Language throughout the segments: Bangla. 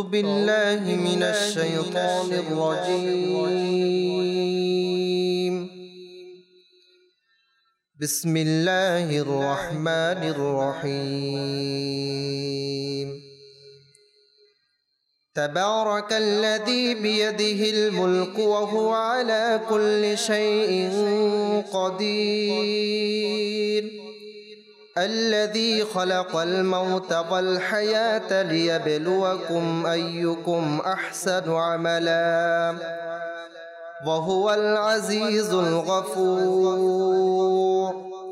بالله من الشيطان الرجيم. بسم الله الرحمن الرحيم. تبارك الذي بيده الملك وهو على كل شيء قدير. الذي خلق الموت والحياة ليبلوكم أيكم أحسن عملا وهو العزيز الغفور.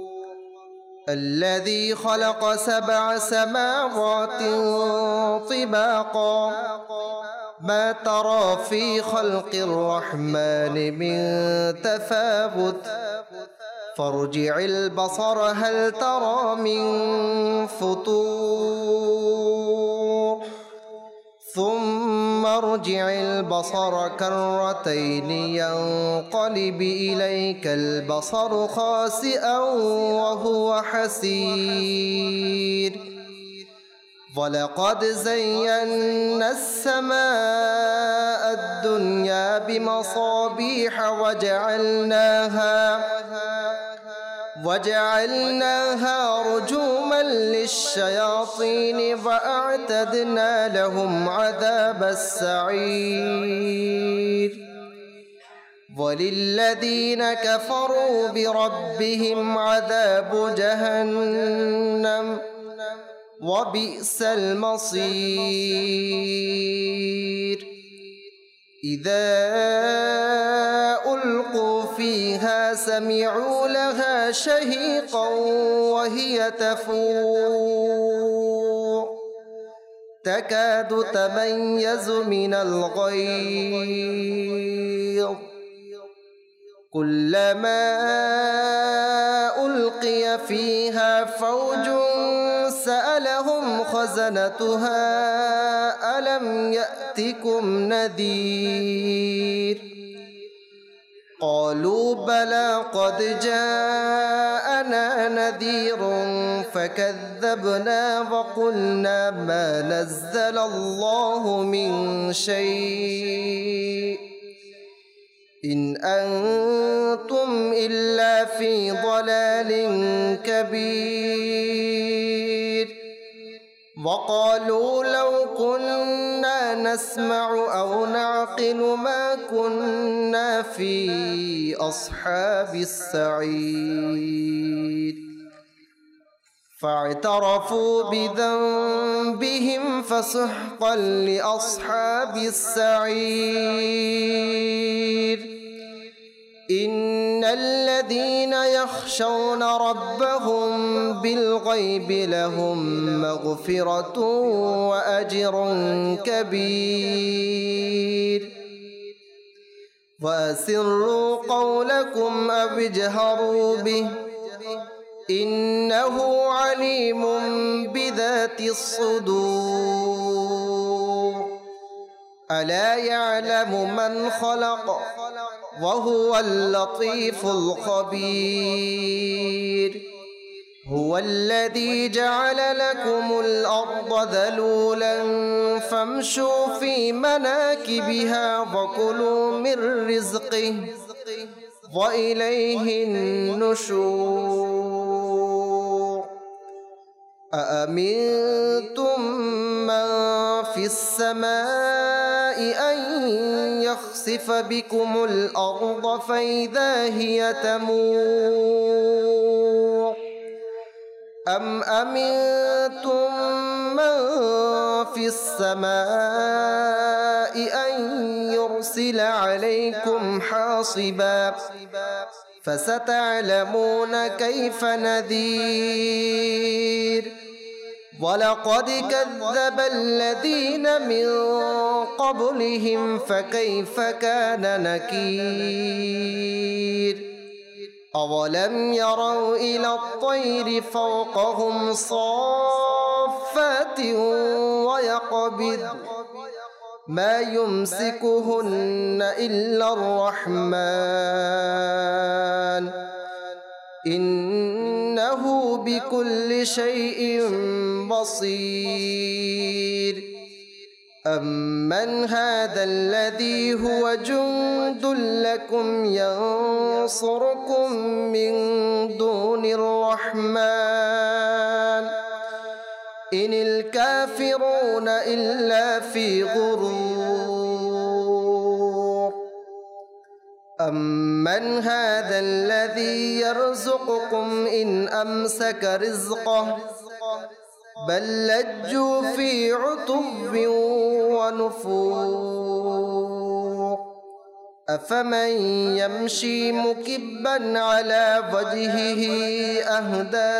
الذي خلق 7 سماوات طباقا ما ترى في خلق الرحمن من تفاوت فارجع البصر هل ترى من فطور ثم ارجع البصر كرتين ينقلب إليك البصر خاسئا وهو حسير. ولقد زينا السماء الدنيا بمصابيح وجعلناها رجوما للشياطين وأعتدنا لهم عذاب السعير. وللذين كفروا بربهم عذاب جهنم وبئس المصير. إذا ألقوا فيها سمعوا لها شهيقا وهي تفور تكاد تميز من الغيظ كلما ألقي فيها فوج سألهم خزنتها ألم يأتكم نذير قالوا بلى قد جاءنا نذير فكذبنا وقلنا ما نزل الله من شيء إن أنتم إلا في ضلال كبير. وقالوا لو كنا نسمع أو نعقل ما كنا في أصحاب السعير. فاعترفوا بذنبهم فسحقا لأصحاب السعير. إن الذين يخشون ربهم بالغيب لهم مغفرة وأجر كبير. وأسروا قولكم أو اجهروا به إنه عليم بذات الصدور. ألا يعلم من خلق وهو اللطيف الخبير. هو الذي جعل لكم الأرض ذلولا فامشوا في مناكبها وكلوا من رزقه وإليه النشور. أأمنتم من في السماء أن يخسف بكم الأرض فإذا هي تمور أم أمنتم من في السماء أن يرسل عليكم حاصبا فستعلمون كيف نذير. ولقد كذب الذين من قبلهم فكيف كان نكير. أولم يروا إلى الطير فوقهم صافات ويقبض ما يمسكهن إلا الرحمن إنه بكل شيء بصير. أمن هذا الذي هو جند لكم ينصركم من دون الرحمن إن الكافرون إلا في غرور أمن هذا الذي يرزقكم إن أمسك رزقه بل لجوا في عتب ونفور أفمن يمشي مكبا على وجهه أهدى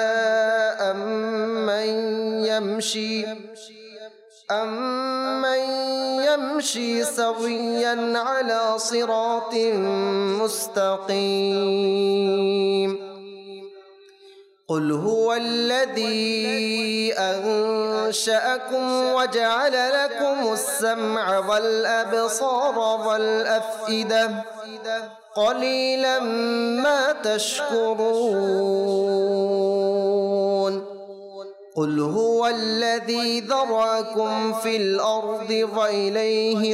أمن يمشي سويا على صراط مستقيم قل هو الذي أنشأكم وجعل لكم السمع والأبصار والأفئدة قليلا ما تشكرون قل هو الذي ذرأكم في الأرض وإليه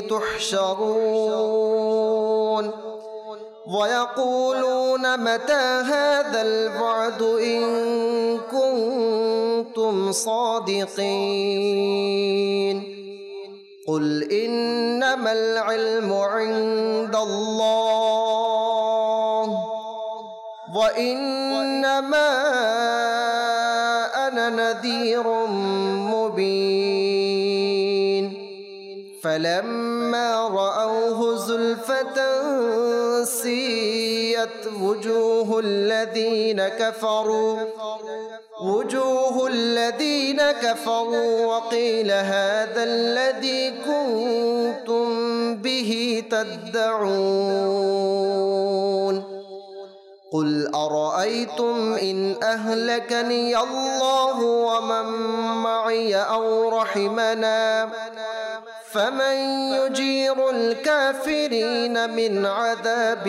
تحشرون ويقولون متى هذا الوعد إن كنتم صادقين قل إنما العلم عند الله وإنما أنا نذير مبين فلما رأوه زلفة سيئت وجوه الذين كفروا وقيل هذا الذي كنتم به تدعون قل أرأيتم إن أهلكني الله ومن معي أو رحمنا فمن يجير الكافرين من عذاب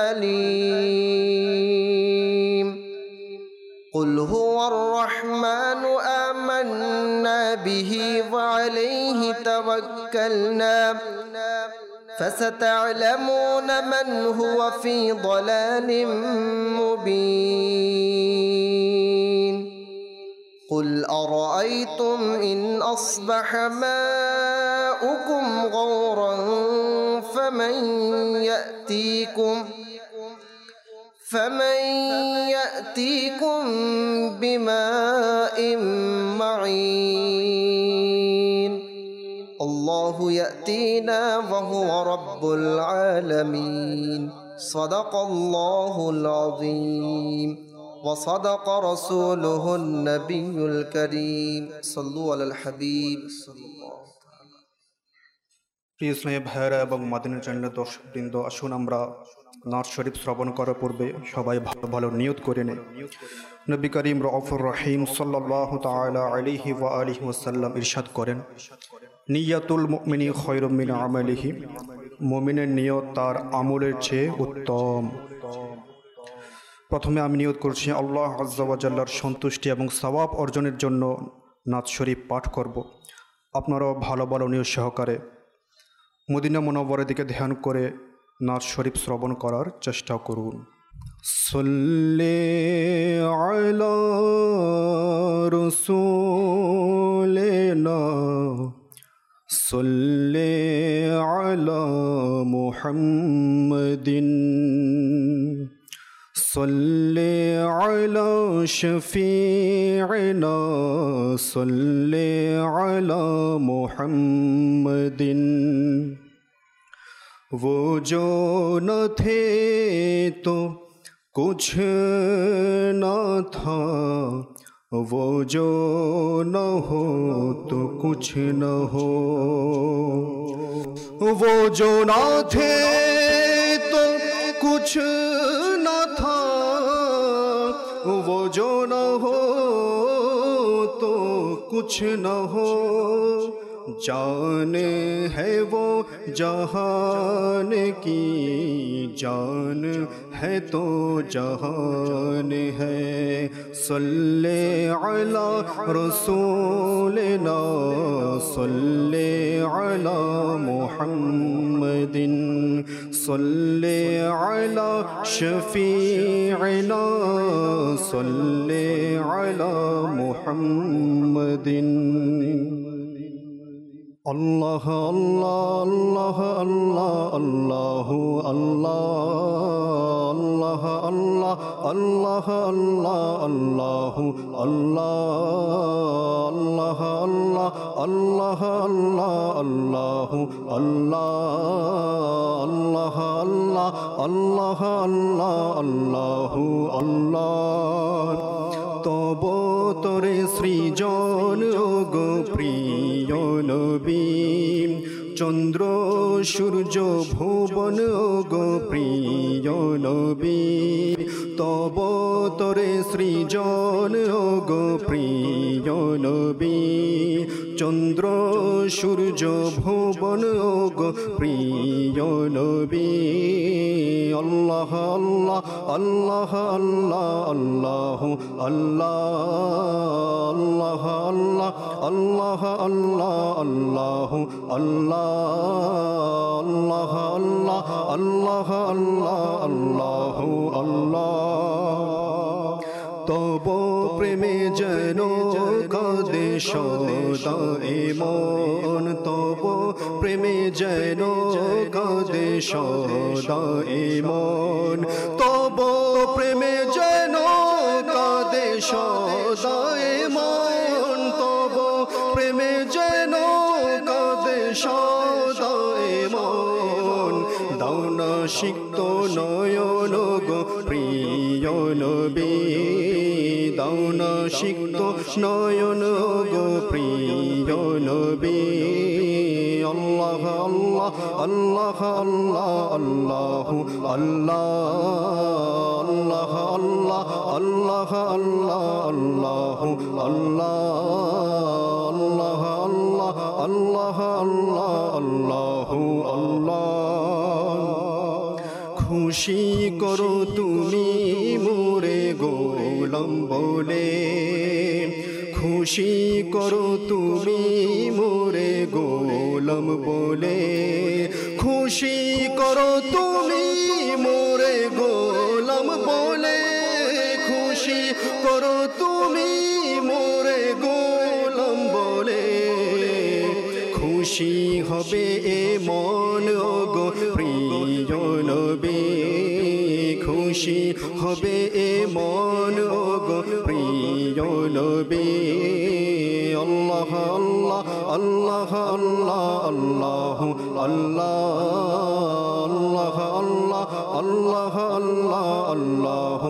أليم قل هو الرحمن آمنا به وعليه توكلنا فستعلمون من هو في ضلال مبين قل أرأيتم إن أصبح ماؤكم غورا فمن يأتيكم بماء معين الله يأتينا وهو رب العالمين صدق الله العظيم وصدق رسوله النبي الكريم صلوا على الحبيب صلى الله عليه প্রিয় ইসলামী ভাইয়েরা এবং মাদিনা চ্যানেলের দর্শকবৃন্দ, আসুন আমরা নাত শরীফ শ্রবণ করার পূর্বে সবাই ভালো ভালো নিয়ত করে নেই। নবী করিম রউফুর রহিম সাল্লাল্লাহু তাআলা আলাইহি ওয়া আলিহি ওয়াসাল্লাম ইরশাদ করেন, নিয়াতুল মুমিনি খায়রুম মিন আমালিহি, মুমিনের নিয়ত তার আমলের চেয়ে উত্তম। প্রথমে আমি নিয়ত করছি আল্লাহ আজ্জা ওয়া জাল্লার সন্তুষ্টি এবং সওয়াব অর্জনের জন্য নাত শরীফ পাঠ করব। আপনারাও ভালো ভালো নিয়ত সহকারে মদিনা মুনাওয়ারার দিকে ধ্যান করে নাত শরীফ শ্রবণ করার চেষ্টা করুন। সাল্লি আলা রাসূলিনা সাল্লি আলা মুহাম্মাদিন সাল্লি আলা শফিইনা সাল্লি আলা মুহাম্মাদিন। वो जो न थे तो कुछ न था, वो जो न हो तो कुछ न हो, वो जो न थे तो कुछ न था, वो जो न हो तो कुछ न हो, जान है वो जहान की जान है तो जहान है सल्ले अला रसूलिना सल्ले अला मुहम्मदिन सल्ले अला शफीइना सल्ले अला मुहम्मदिन अल्लाह अल्लाह अल्लाह अल्लाह अल्लाह अल्लाह अल्लाह अल्लाह अल्लाह अल्लाह अल्लाह अल्लाह अल्लाह अल्लाह अल्लाह अल्लाह अल्लाह अल्लाह तब तोरे सृजन गो प्रिय नबी चंद्र सूर्य भुवन गो प्रिय नबी तब तोरे सृजन गो प्रिय नबी चंद्र सूर्य भुवन गो प्रिय नबी अल्लाह अल्लाह अल्लाह अल्लाह अल्लाह अल्लाह अल्लाह अल्लाह अल्लाह अल्लाह अल्लाह अल्लाह अल्लाह अल्लाह अल्लाह तब प्रेमे जनो कादे सदा एमन तब प्रेमे जनो कादे सदा एमन तब प्रेमे जनो कादे सदा एमन तब प्रेमे जनो कादे सदा एमन दाउना सिक्त नयन गो प्रिय नबी दाउना सिक्त नयन गो प्रिय नबी अल्लाह अल्लाह अल्लाह अल्लाह अल्लाह अल्लाह अल्लाह अल्लाह अल्लाह अल्लाह अल्लाह अल्लाह अल्लाह खुशी करो तुमी मोरे गोलाम बोले खुशी करो तुमी मोरे गोलाम बोले खुशी करो तुमी मोरे गोलाम बोले खुशी करो तुमी मोरे गोलाम बोले खुशी हबे ए मन गो प्रिय नबी खुशी हबे ए मन गो प्रिय नबी अल्लाह अल्लाह अल्लाह अल्लाह अल्लाह अल्लाह अल्लाह अल्लाह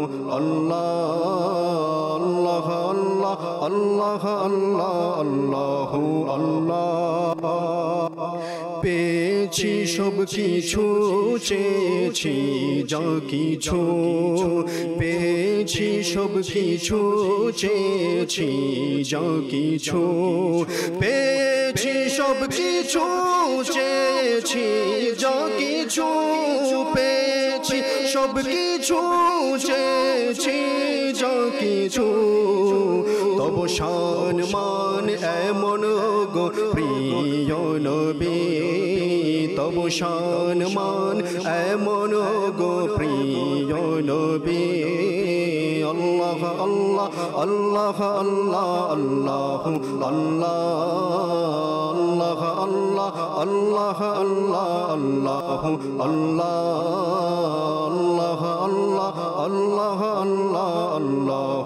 अल्लाह अल्लाह अल्लाह अल्लाह अल्लाह পেয়েছি সব কিছু চেয়েছি যা কিছু পেয়েছি সব কিছু চেয়েছি যা কিছু পেয়েছি সব কিছু চেয়েছি যা কিছু পেয়েছি সব কিছু চেয়েছি যা কিছু তব শান মান এমন গো প্রিয় নবী তব শান মান এমন গো প্রিয় নবী আল্লাহ আল্লাহ আল্লাহ আল্লাহ আল্লাহ আল্লাহ আল্লাহ আল্লাহ আল্লাহ আল্লাহ আল্লাহ আল্লাহ আল্লাহ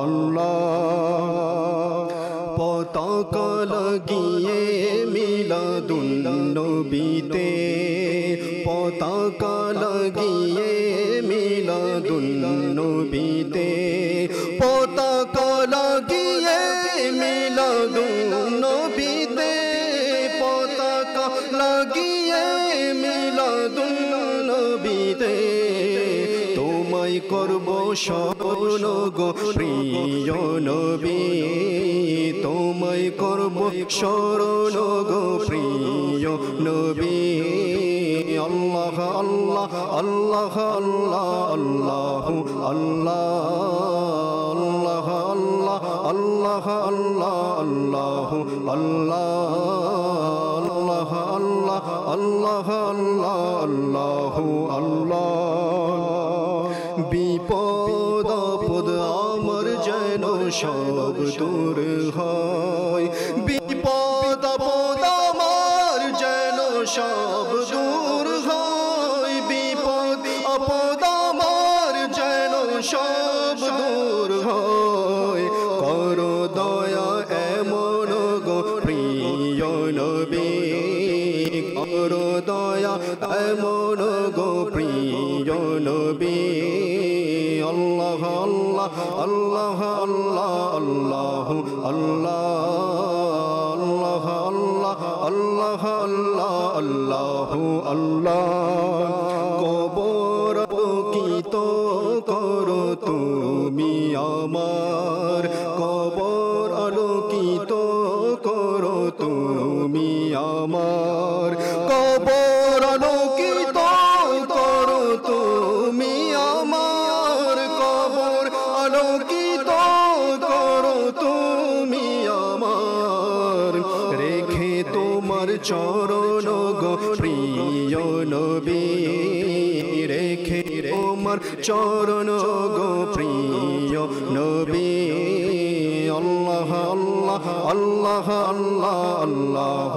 আল্লাহ পতাকা লাগিয়ে মিলাদুন নবীতে পতাকা লাগিয়ে মিলাদুন নবীতে পতাকা লাগিয়ে মিলাদুন নবীতে পতাকা লাগিয়ে মিলাদুন নবীতে তোমায় তোমায় করব স্মরণ গো প্রিয় নবী, তোমায় করব স্মরণ গো প্রিয় নবী। আল্লাহ আল্লাহ আল্লাহ আল্লাহ আল্লাহ আল্লাহ আল্লাহ আল্লাহ আল্লাহ আল্লাহ আল্লাহ আল্লাহ আল্লাহ। বিপদ আপদ আমার যেন সব দূর হয়, বিপদ আপদ আমার যেন সব দূর হয়, বিপদ আপদ আমার যেন সব দূর হয়। করো দয়া এমন গো প্রিয় নবী, করো দয়া এমন গো প্রিয় নবী। আল্লাহ আল্লাহ আল্লাহ আল্লাহ আল্লাহ আল্লাহ আল্লাহ আল্লাহ আল্লাহ আল্লাহ। কবর আলোকিত করো তুমি আমার, কবর আলোকিত করো তুমি আমার, কবর আলোকিত করো তুমি আমার, কবর আলোকিত করো তুমি আমার। রেখে তোমার চরণ গো প্রিয় নবী, রেখে তোমার চরণ গো প্রিয় নবী। আল্লাহ আল্লাহ আল্লাহ আল্লাহ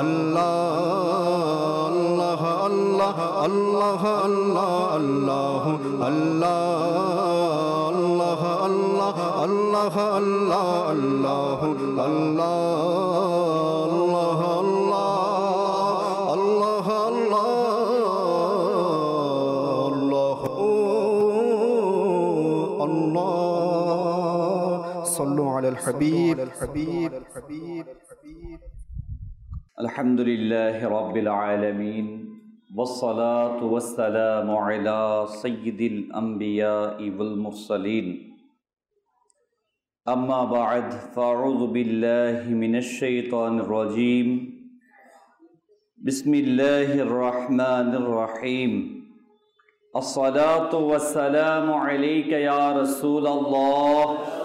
আল্লাহ আল্লাহ আল্লাহ আল্লাহ আল্লাহ আল্লাহ আল্লাহ আল্লাহ আল্লাহ আল্লাহ আল্লাহ صلوا على الحبيب الحمد لله رب العالمين والصلاة والسلام على سيد الأنبياء والمرسلين أما بعد فأعوذ بالله من الشيطان الرجيم بسم الله الرحمن الرحيم الصلاة والسلام عليك يا رسول الله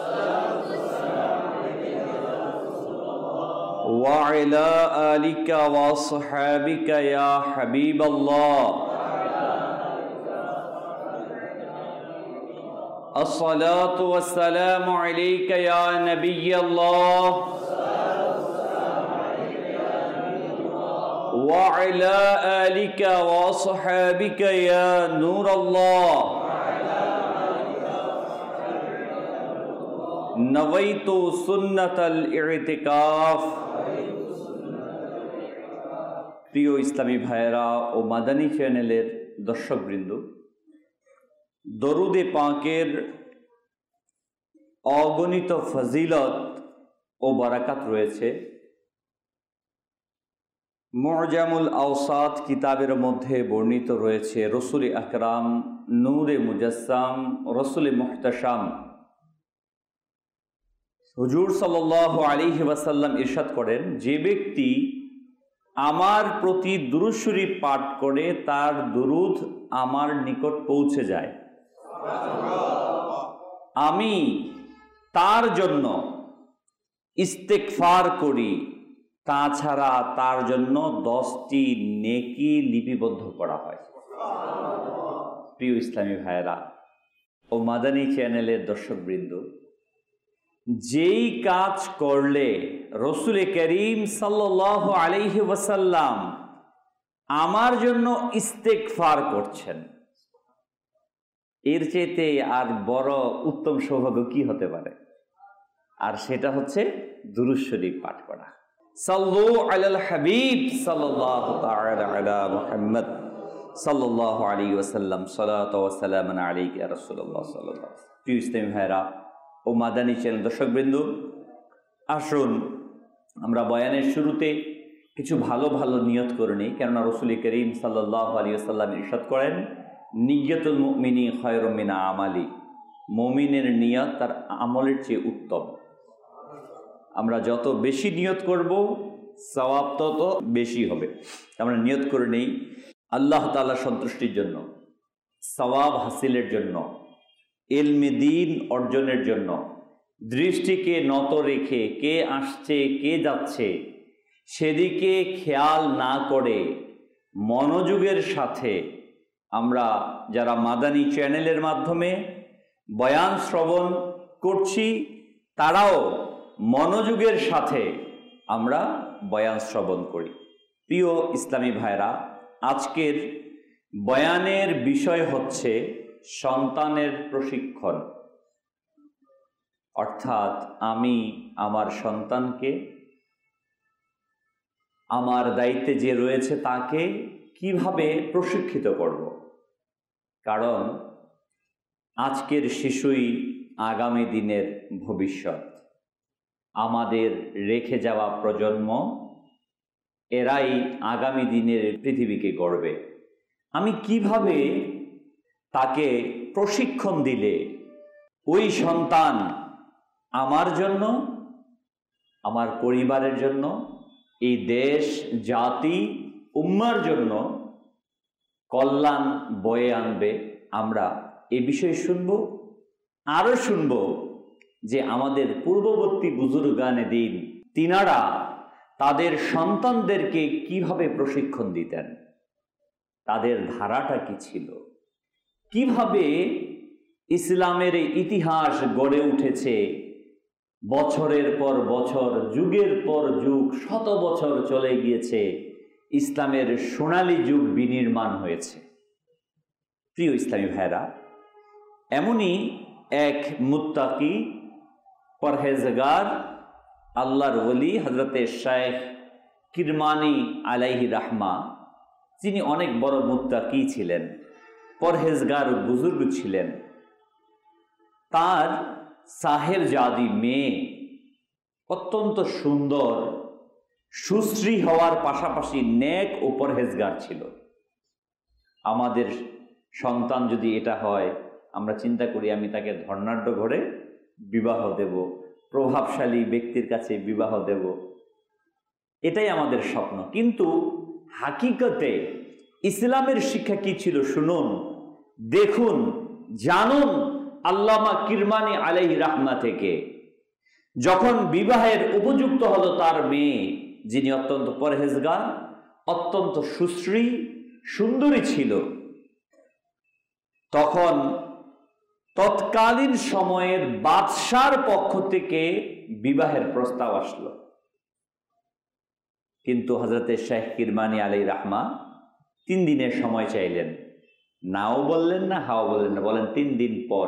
وعلى آلك وصحابك يا حبيب الله الصلاة والسلام عليك يا نبي الله وعلى آلك وصحابك يا نور الله نويت سنة الاعتكاف প্রিয় ইসলামী ভাইয়েরা ও মাদানী চ্যানেলের দর্শকবৃন্দ, দরুদে পাকের অগণিত ফজিলত ও বারাকাত রয়েছে। মুআজামুল আওসাত কিতাবের মধ্যে বর্ণিত রয়েছে রসুল আকরাম নূরে মুজাসসাম রসুল মুহতাশাম হুজুর সাল্লাল্লাহু আলাইহি ওয়াসাল্লাম ইরশাদ করেন, যে ব্যক্তি আমার প্রতি দুরূদ শরীফ পাঠ করে তার দুরূদ আমার নিকট পৌঁছে যায়, আমি তার জন্য ইস্তেগফার করি, তাছাড়া তার জন্য 10টি নেকি লিপিবদ্ধ করা হয়। প্রিয় ইসলামী ভাইয়েরা ও মাদানী চ্যানেলের দর্শকবৃন্দ, যেই কাজ করলে রসুল করিম সাল্লাল্লাহু আলাইহি ওয়াসাল্লাম আমার জন্য ইস্তেগফার করছেন, এর চেয়ে আর বড় উত্তম সৌভাগ্য কি হতে পারে? আর সেটা হচ্ছে দুরূদ শরীফ পাঠ করা। সাল্লু আলাল হাবিব সাল্লাল্লাহু তাআলা আলা মুহাম্মদ সাল্লাল্লাহু আলাইহি ওয়াসাল্লাম সালাতু ওয়া সালামুন আলাইকা ইয়া রাসূলুল্লাহ সাল্লাল্লাহু আলাইহি ওয়াসাল্লাম। প্রিয় ইসলামী ভাইরা ও মাদানী চ্যানেল দর্শকবৃন্দ, আসুন আমরা বয়ানের শুরুতে কিছু ভালো ভালো নিয়ত করে নিই, কেননা রসুল করিম সাল্লাল্লাহু আলাইহি ওয়াসাল্লাম ইরশাদ করেন, নিয়্যাতুল মুমিনি খায়রুম মিন আমালি, মুমিনের নিয়ত তার আমলের চেয়ে উত্তম। আমরা যত বেশি নিয়ত করব সওয়াব তত বেশি হবে। আমরা নিয়ত করে নেই আল্লাহ তাআলার সন্তুষ্টির জন্য, সওয়াব হাসিলের জন্য, ইলমে দ্বীন অর্জনের জন্য, দৃষ্টিকে নত রেখে কে আসছে কে যাচ্ছে সেদিকে খেয়াল না করে মনোযোগের সাথে আমরা যারা মাদানী চ্যানেলের মাধ্যমে বয়ান শ্রবণ করছি তারাও মনোযোগের সাথে আমরা বয়ান শ্রবণ করি। প্রিয় ইসলামী ভাইরা, আজকের বয়ানের বিষয় হচ্ছে সন্তানের প্রশিক্ষণ, অর্থাৎ আমি আমার সন্তানকে আমার দায়িত্বে যে রয়েছে তাকে কিভাবে প্রশিক্ষিত করব। কারণ আজকের শিশুই আগামী দিনের ভবিষ্যৎ, আমাদের রেখে যাওয়া প্রজন্ম, এরাই আগামী দিনের পৃথিবীকে গড়বে। আমি কিভাবে তাকে প্রশিক্ষণ দিলে ওই সন্তান আমার জন্য, আমার পরিবারের জন্য, এই দেশ জাতি উম্মার জন্য কল্যাণ বয়ে আনবে, আমরা এ বিষয়ে শুনব। আরও শুনব যে আমাদের পূর্ববর্তী বুজুর্গানে দিন তিনারা তাদের সন্তানদেরকে কিভাবে প্রশিক্ষণ দিতেন, তাদের ধারাটা কি ছিল, কিভাবে ইসলামের ইতিহাস গড়ে উঠেছে। বছরের পর বছর, যুগের পর যুগ, শত বছর চলে গিয়েছে, ইসলামের সোনালী যুগ বিনির্মাণ হয়েছে। প্রিয় ইসলামী ভাইরা, এমনই এক মুত্তাকি পরহেজগার আল্লাহর ওলি হযরতে শাইখ কিরমানি আলাইহি রাহমা, যিনি অনেক বড় মুত্তাকি ছিলেন, পরহেজগার বুজুর্গ ছিলেন। তার সাহেবজাদি মেয়ে অত্যন্ত সুন্দর, সুশ্রী হওয়ার পাশাপাশি নেক ও পরহেজগার ছিল। আমাদের সন্তান যদি এটা হয়, আমরা চিন্তা করি আমি তাকে ধর্নাঢ্য ঘরে বিবাহ দেব, প্রভাবশালী ব্যক্তির কাছে বিবাহ দেব, এটাই আমাদের স্বপ্ন। কিন্তু হাকিকতে ইসলামের শিক্ষা কি ছিল শুনুন, দেখুন, জানুন আল্লামা কিরমানি আলাইহি রাহমা থেকে। যখন বিবাহের উপযুক্ত হলো তার মেয়ে, যিনি অত্যন্ত পরহেজগার, অত্যন্ত সুশ্রী সুন্দরী ছিল, তখন তৎকালীন সময়ের বাদশার পক্ষ থেকে বিবাহের প্রস্তাব আসলো। কিন্তু হযরতে শাইখ কিরমানি আলাইহি রাহমা 3 দিনের সময় চাইলেন, নাও বললেন না, হাও বললেন না, বলেন 3 দিন পর।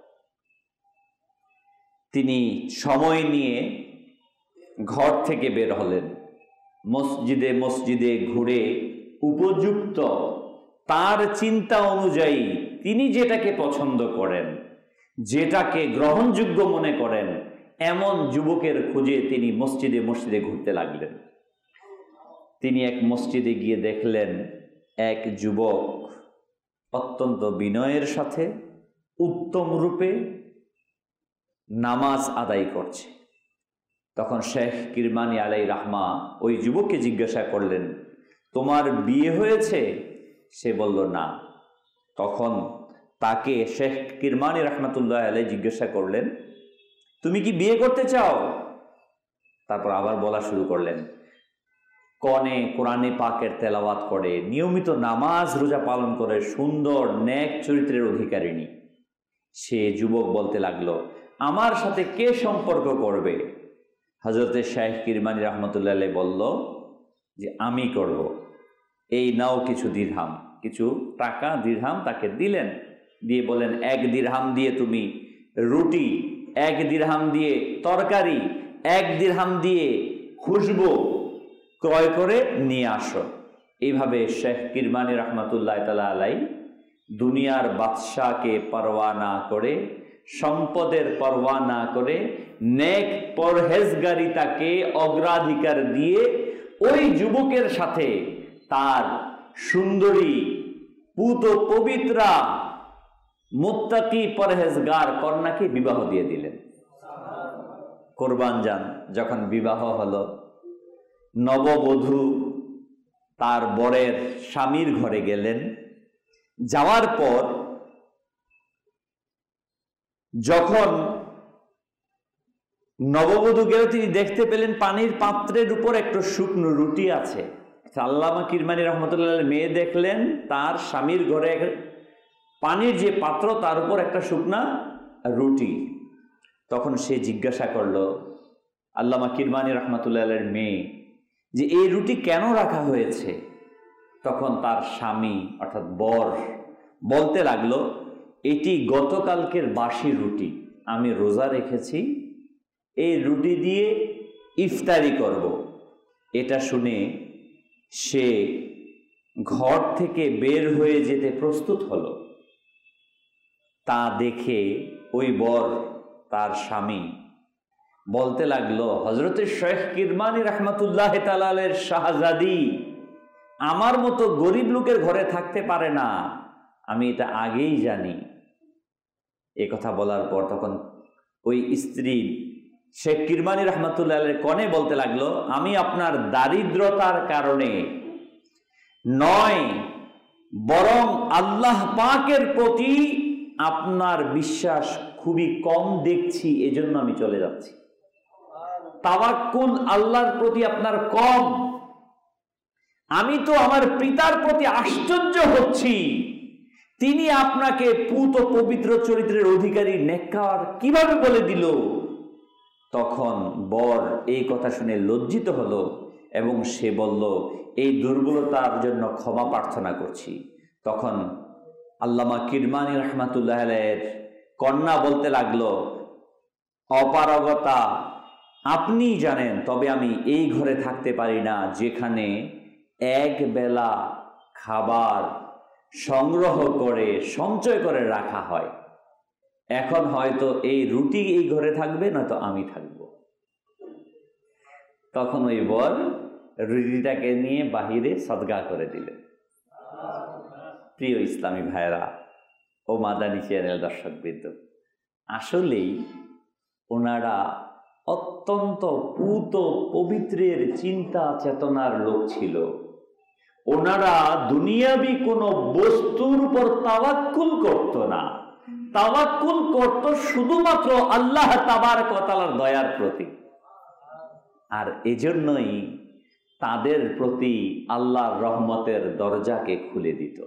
তিনি সময় নিয়ে ঘর থেকে বের হলেন, মসজিদে মসজিদে ঘুরে উপযুক্ত তার চিন্তা অনুযায়ী তিনি যেটাকে পছন্দ করেন, যেটাকে গ্রহণযোগ্য মনে করেন, এমন যুবকের খুঁজে তিনি মসজিদে মসজিদে ঘুরতে লাগলেন। তিনি এক মসজিদে গিয়ে দেখলেন এক যুবক অত্যন্ত বিনয়ের সাথে উত্তম রূপে নামাজ আদায় করছে। তখন শেখ কিরমানি আলাইহি রাহমা ওই যুবককে জিজ্ঞাসা করলেন, তোমার বিয়ে হয়েছে? সে বলল না। তখন তাকে শেখ কিরমানি রাহমাতুল্লাহ আলাইহি জিজ্ঞাসা করলেন, তুমি কি বিয়ে করতে চাও? তারপর আবার বলা শুরু করলেন, কনে কোরআনে পাকের তেলাওয়াত করে, নিয়মিত নামাজ রোজা পালন করে, সুন্দর নেক চরিত্রের অধিকারিণী। সে যুবক বলতে লাগলো, আমার সাথে কে সম্পর্ক করবে? হযরতে শাইখ কিরমানি রাহমাতুল্লাহ আলাইহি বলল যে আমি করব। এই নাও কিছু দিরহাম, কিছু টাকা দিরহাম তাকে দিলেন, দিয়ে বলেন 1 দিরহাম দিয়ে তুমি রুটি, 1 দিরহাম দিয়ে তরকারি, 1 দিরহাম দিয়ে খুশবু ক্রয় করে নিয়ে আসো। এইভাবে শেখ কিরমানি রাহমাতুল্লাহ তাআলা আলাইহি দুনিয়ার বাদশাকে পরোয়া না করে, সম্পদের পরোয়া না করে, নেক পরহেজগারিতাকে অগ্রাধিকার দিয়ে ওই যুবকের সাথে তার সুন্দরী পুত পবিত্রা মুত্তাকি পরহেজগার কন্যাকে বিবাহ দিয়ে দিলেন। কোরবান যান যখন বিবাহ হলো, নববধূ তার বরের স্বামীর ঘরে গেলেন। যাওয়ার পর যখন নববধূ গেল, তিনি দেখতে পেলেন পানির পাত্রের উপর একটু শুকনো রুটি আছে। আল্লামা কিরমানি রহমতুল্লাহ মেয়ে দেখলেন তার স্বামীর ঘরে পানির যে পাত্র তার উপর একটা শুকনা রুটি। তখন সে জিজ্ঞাসা করলো আল্লামা কিরমানি রহমতুল্লাহ মেয়ে যে এই রুটি কেন রাখা হয়েছে? তখন তার স্বামী অর্থাৎ বর বলতে লাগলো, এটি গতকালকের বাসি রুটি, আমি রোজা রেখেছি, এই রুটি দিয়ে ইফতারি করব। এটা শুনে সে ঘর থেকে বের হয়ে যেতে প্রস্তুত হলো। তা দেখে ওই বর তার স্বামী বলতে লাগলো, হযরতে শেখ কিরমানি রহমতুল্লাহ তাআলার শাহজাদি আমার মতো গরিব লোকের ঘরে থাকতে পারে না, আমি এটা আগেই জানি। এ কথা বলার পর তখন ওই স্ত্রী শেখ কিরমানি রহমতুল্লাহ কনে বলতে লাগলো, আমি আপনার দারিদ্রতার কারণে নয়, বরং আল্লাহ পাকের প্রতি আপনার বিশ্বাস খুবই কম দেখছি, এজন্য আমি চলে যাচ্ছি। তাওয়াক্কুল আল্লাহর প্রতি আপনার কম। আমি তো আমার পিতার প্রতি আশ্চর্য হচ্ছি, তিনি আপনাকে পুত পবিত্র চরিত্রের অধিকারী নেককার কিভাবে বলে দিল। তখন বর এই কথা শুনে লজ্জিত হলো এবং সে বলল, এই দুর্বলতার জন্য ক্ষমা প্রার্থনা করছি। তখন আল্লামা কিরমানি রহমাতুল্লাহ আলাইহির কন্যা বলতে লাগলো, অপারগতা আপনি জানেন, তবে আমি এই ঘরে থাকতে পারি না যেখানে এক বেলা খাবার সংগ্রহ করে সঞ্চয় করে রাখা হয়। এখন হয়তো এই রুটি এই ঘরে থাকবে, নয়তো আমি থাকব। তখন ওই বর রুটিটাকে নিয়ে বাহিরে সদকা করে দিলেন। প্রিয় ইসলামী ভাইরা ও মাদানী চ্যানেল দর্শকবৃন্দ, আসলেই ওনারা অত্যন্ত পুত পবিত্রের চিন্তা চেতনার লোক ছিল। ওনারা দুনিয়াবি কোনো বস্তুর উপর তাওয়াক্কুল করত না, তাওয়াক্কুল করত শুধুমাত্র আল্লাহ তাবারক ওয়া তাআলার দয়ার প্রতি। আর এজন্যই তাদের প্রতি আল্লাহর রহমতের দরজাকে খুলে দিত।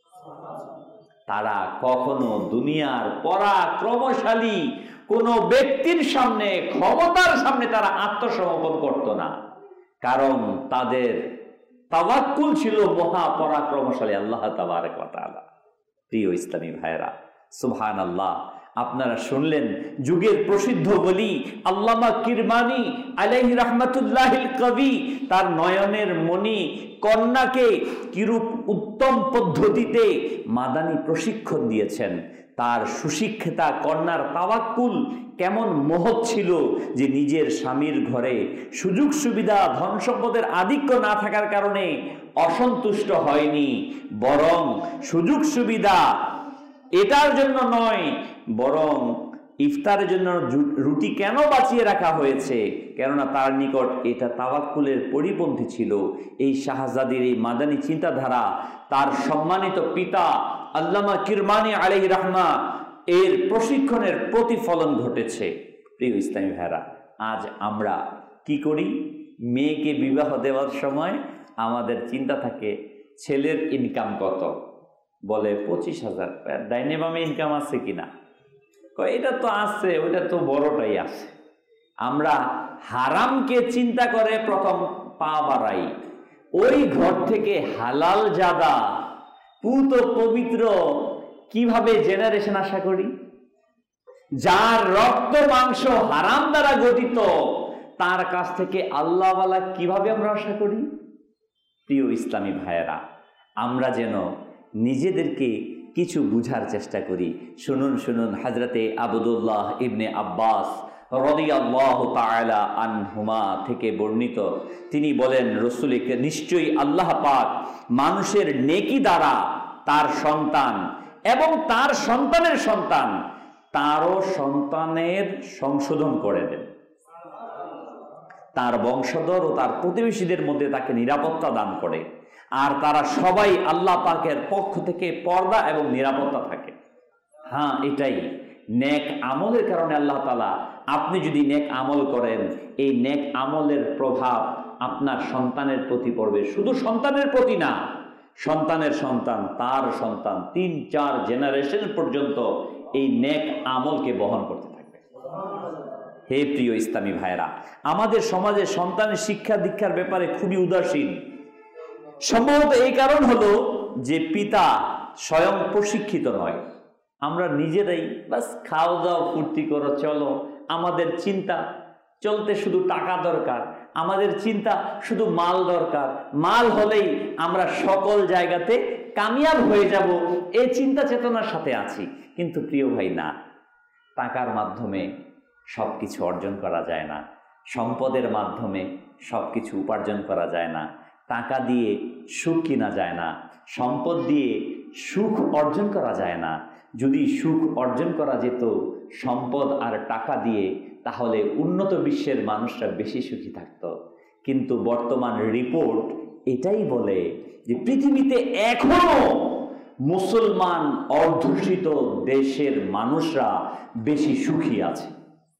তারা কখনো দুনিয়ার পরাক্রমশালী কোনো ব্যক্তির সামনে, ক্ষমতার সামনে তারা আত্মসমর্পণ করত না, কারণ তাদের তাওয়াক্কুল ছিল মহাপরাক্রমশালী আল্লাহ তাবারক ওয়া তাআলা। প্রিয় ইসলামী ভাইরা, সুবহানাল্লাহ, আপনারা শুনলেন যুগের প্রসিদ্ধ বলি আল্লামা কিরমানি আলাইহি রাহমাতুল্লাহিল কবি তার নয়নের মণি কন্যাকে কিরূপ উত্তম পদ্ধতিতে মাদানী প্রশিক্ষণ দিয়েছেন। তার সুশিক্ষিতা কন্যার তাওয়াক্কুল কেমন মহৎ ছিল যে নিজের স্বামীর ঘরে সুযোগ সুবিধা ধন সম্পদের আধিক্য না থাকার কারণে অসন্তুষ্ট হয়নি, বরং সুযোগ সুবিধা এটার জন্য নয়, বরং ইফতারের জন্য রুটি কেন বাঁচিয়ে রাখা হয়েছে, কেননা তার নিকট এটা তাওয়াক্কুলের পরিপন্থী ছিল। এই শাহজাদির এই মাদানী চিন্তাধারা তার সম্মানিত পিতা আল্লামা কিরমানি আলাইহি রাহমা এর প্রশিক্ষণের প্রতিফলন ঘটেছে। প্রিয় ইসলামী ভাইরা, আজ আমরা কি করি? মেয়েকে বিবাহ দেওয়ার সময় আমাদের চিন্তা থাকে ছেলের ইনকাম কত, বলে 25,000, ডাইনে বামে ইনকাম আছে কিনা, এটা তো আছে, ওইটা তো বড়টাই আছে। আমরা হারামকে চিন্তা করে প্রথম পা বাড়াই, ওই ঘর থেকে হালাল জাদা পুত পবিত্র কিভাবে জেনারেশন আশা করি? যার রক্ত মাংস হারাম দ্বারা গঠিত, তার কাছ থেকে আল্লাহওয়ালা কিভাবে আমরা আশা করি? প্রিয় ইসলামী ভাইয়েরা, আমরা যেন নিজেদেরকে কিছু বুঝার চেষ্টা করি। শুনুন শুনুন, হযরতে আব্দুল্লাহ ইবনে আব্বাস রাদিয়াল্লাহু তাআলা আনহুমা থেকে বর্ণিত, তিনি বলেন, রাসূলকে নিশ্চয়ই আল্লাহ পাক মানুষের নেকি দ্বারা তার সন্তান এবং তার সন্তানের সন্তান, তারও সন্তানের সংশোধন করে দেন। তার বংশধর ও তার প্রতিবেশীদের মধ্যে তাকে নিরাপত্তা দান করে, আর তারা সবাই আল্লাহ পাকের পক্ষ থেকে পর্দা এবং নিরাপত্তা থাকে। হ্যাঁ, এটাই নেক আমলের কারণে আল্লাহ তাআলা, আপনি যদি নেক আমল করেন, এই নেক আমলের প্রভাব আপনার সন্তানের প্রতি পড়বে। শুধু সন্তানের প্রতি না, সন্তানের সন্তান, তার সন্তান, 3-4 জেনারেশন পর্যন্ত এই নেক আমলকে বহন করতে থাকবে। হে প্রিয় ইসলামী ভাইরা, আমাদের সমাজে সন্তানের শিক্ষা দীক্ষার ব্যাপারে খুবই উদাসীন। সম্ভবত এই কারণ হলো যে পিতা স্বয়ং প্রশিক্ষিত নয়। আমরা নিজেরাই বাস খাও দাও ফুর্তি করো চলো, আমাদের চিন্তা চলতে শুধু টাকা দরকার, আমাদের চিন্তা শুধু মাল দরকার, মাল হলেই আমরা সকল জায়গাতে কামিয়াব হয়ে যাব, এই চিন্তা চেতনার সাথে আছি। কিন্তু প্রিয় ভাই, না, টাকার মাধ্যমে সবকিছু অর্জন করা যায় না, সম্পদের মাধ্যমে সবকিছু উপার্জন করা যায় না, টাকা দিয়ে সুখ কিনা যায় না, সম্পদ দিয়ে সুখ অর্জন করা যায় না। যদি সুখ অর্জন করা যেত সম্পদ আর টাকা দিয়ে, তাহলে উন্নত বিশ্বের মানুষরা বেশি সুখী থাকত। কিন্তু বর্তমান রিপোর্ট এটাই বলে যে পৃথিবীতে এখনো মুসলমান অধ্যুষিত দেশের মানুষরা বেশি সুখী আছে।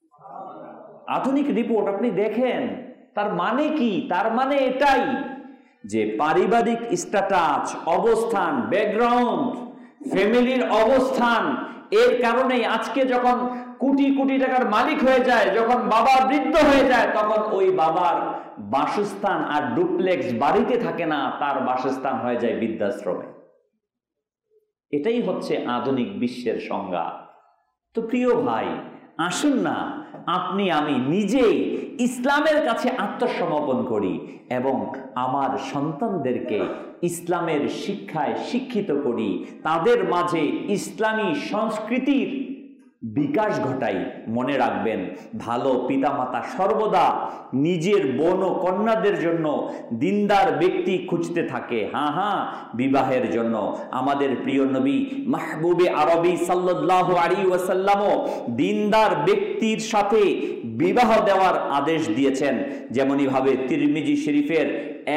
আধুনিক রিপোর্ট আপনি দেখেন, তার মানে কি? তার মানে এটাই যে পারিবারিক স্ট্যাটাস, অবস্থান, ব্যাকগ্রাউন্ড, ফ্যামিলির অবস্থান, এর কারণেই আজকে যখন কোটি কোটি টাকার মালিক হয়ে যায়, যখন বাবা বৃদ্ধ হয়ে যায়, তখন ওই বাবার বাসস্থান আর ডুপ্লেক্স বাড়িতে থাকে না, তার বাসস্থান হয়ে যায় বৃদ্ধাশ্রমে। এটাই হচ্ছে আধুনিক বিশ্বের সংজ্ঞা। তো প্রিয় ভাই, আসুন না আপনি আমি নিজেই ইসলামের কাছে আত্মসমর্পণ করি এবং আমার সন্তানদেরকে ইসলামের শিক্ষায় শিক্ষিত করি, তাদের মাঝে ইসলামী সংস্কৃতির বিকাশ ঘটাই। মনে রাখবেন, ভালো পিতামাতা সর্বদা নিজের বোন ও কন্যাদের জন্য দিনদার ব্যক্তি খুঁজতে থাকে। হ্যাঁ, বিবাহের জন্য আমাদের প্রিয় নবী মাহবুবে আরবি সাল্লাল্লাহু আলাইহি ওয়াসাল্লামও দিনদার ব্যক্তির সাথে বিবাহ দেওয়ার আদেশ দিয়েছেন। যেমনই ভাবে তিরমিজি শরীফের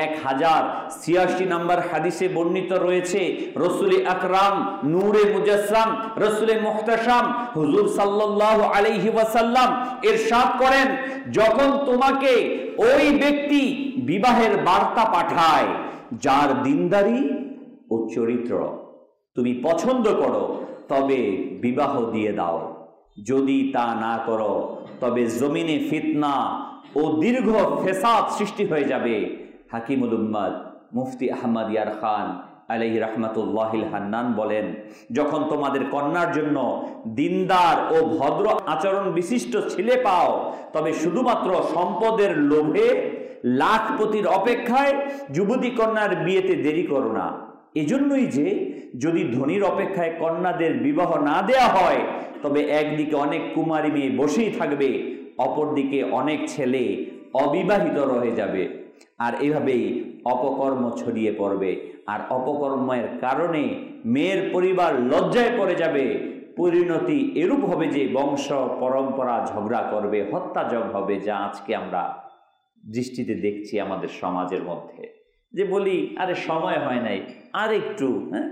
1086 নম্বর হাদিসে বর্ণিত রয়েছে, রসুল আকরাম নূরে মুজাসসাম, রসুল মুহতাশাম হুজুর সাল্লাল্লাহু আলাইহি ওয়াসাল্লাম ইরশাদ করেন, যখন তোমাকে ওই ব্যক্তি বিবাহের বার্তা পাঠায় যার দিনদারি ও চরিত্র তুমি পছন্দ করো, তবে বিবাহ দিয়ে দাও। যদি তা না করো, তবে জমিনে ফিতনা ও দীর্ঘ ফেসাদ সৃষ্টি হয়ে যাবে। হাকিমুল উম্মাদ মুফতি আহমদ ইয়ার খান আলাইহি রাহমাতুল্লাহিল হান্নান বলেন, যখন তোমাদের কন্যার জন্য দিনদার ও ভদ্র আচরণ বিশিষ্ট ছেলে পাও, তবে শুধুমাত্র সম্পদের লোভে লাখপতির অপেক্ষায় যুবতী কন্যার বিয়েতে দেরি করো না। এজন্যই যে যদি ধনীর অপেক্ষায় কন্যাদের বিবাহ না দেয়া হয়, তবে একদিকে অনেক কুমারী মেয়ে বসেই থাকবে, অপরদিকে অনেক ছেলে অবিবাহিত রয়ে যাবে। আর এভাবেই অপকর্ম ছড়িয়ে পড়বে, আর অপকর্মের কারণে মেয়ের পরিবার লজ্জায় পড়ে যাবে। পরিণতি এরূপ হবে যে বংশ পরম্পরা ঝগড়া করবে, হত্যাযজ্ঞ হবে, যা আজকে আমরা দৃষ্টিতে দেখছি আমাদের সমাজের মধ্যে। যে বলি, আরে সময় হয় নাই, আর একটু,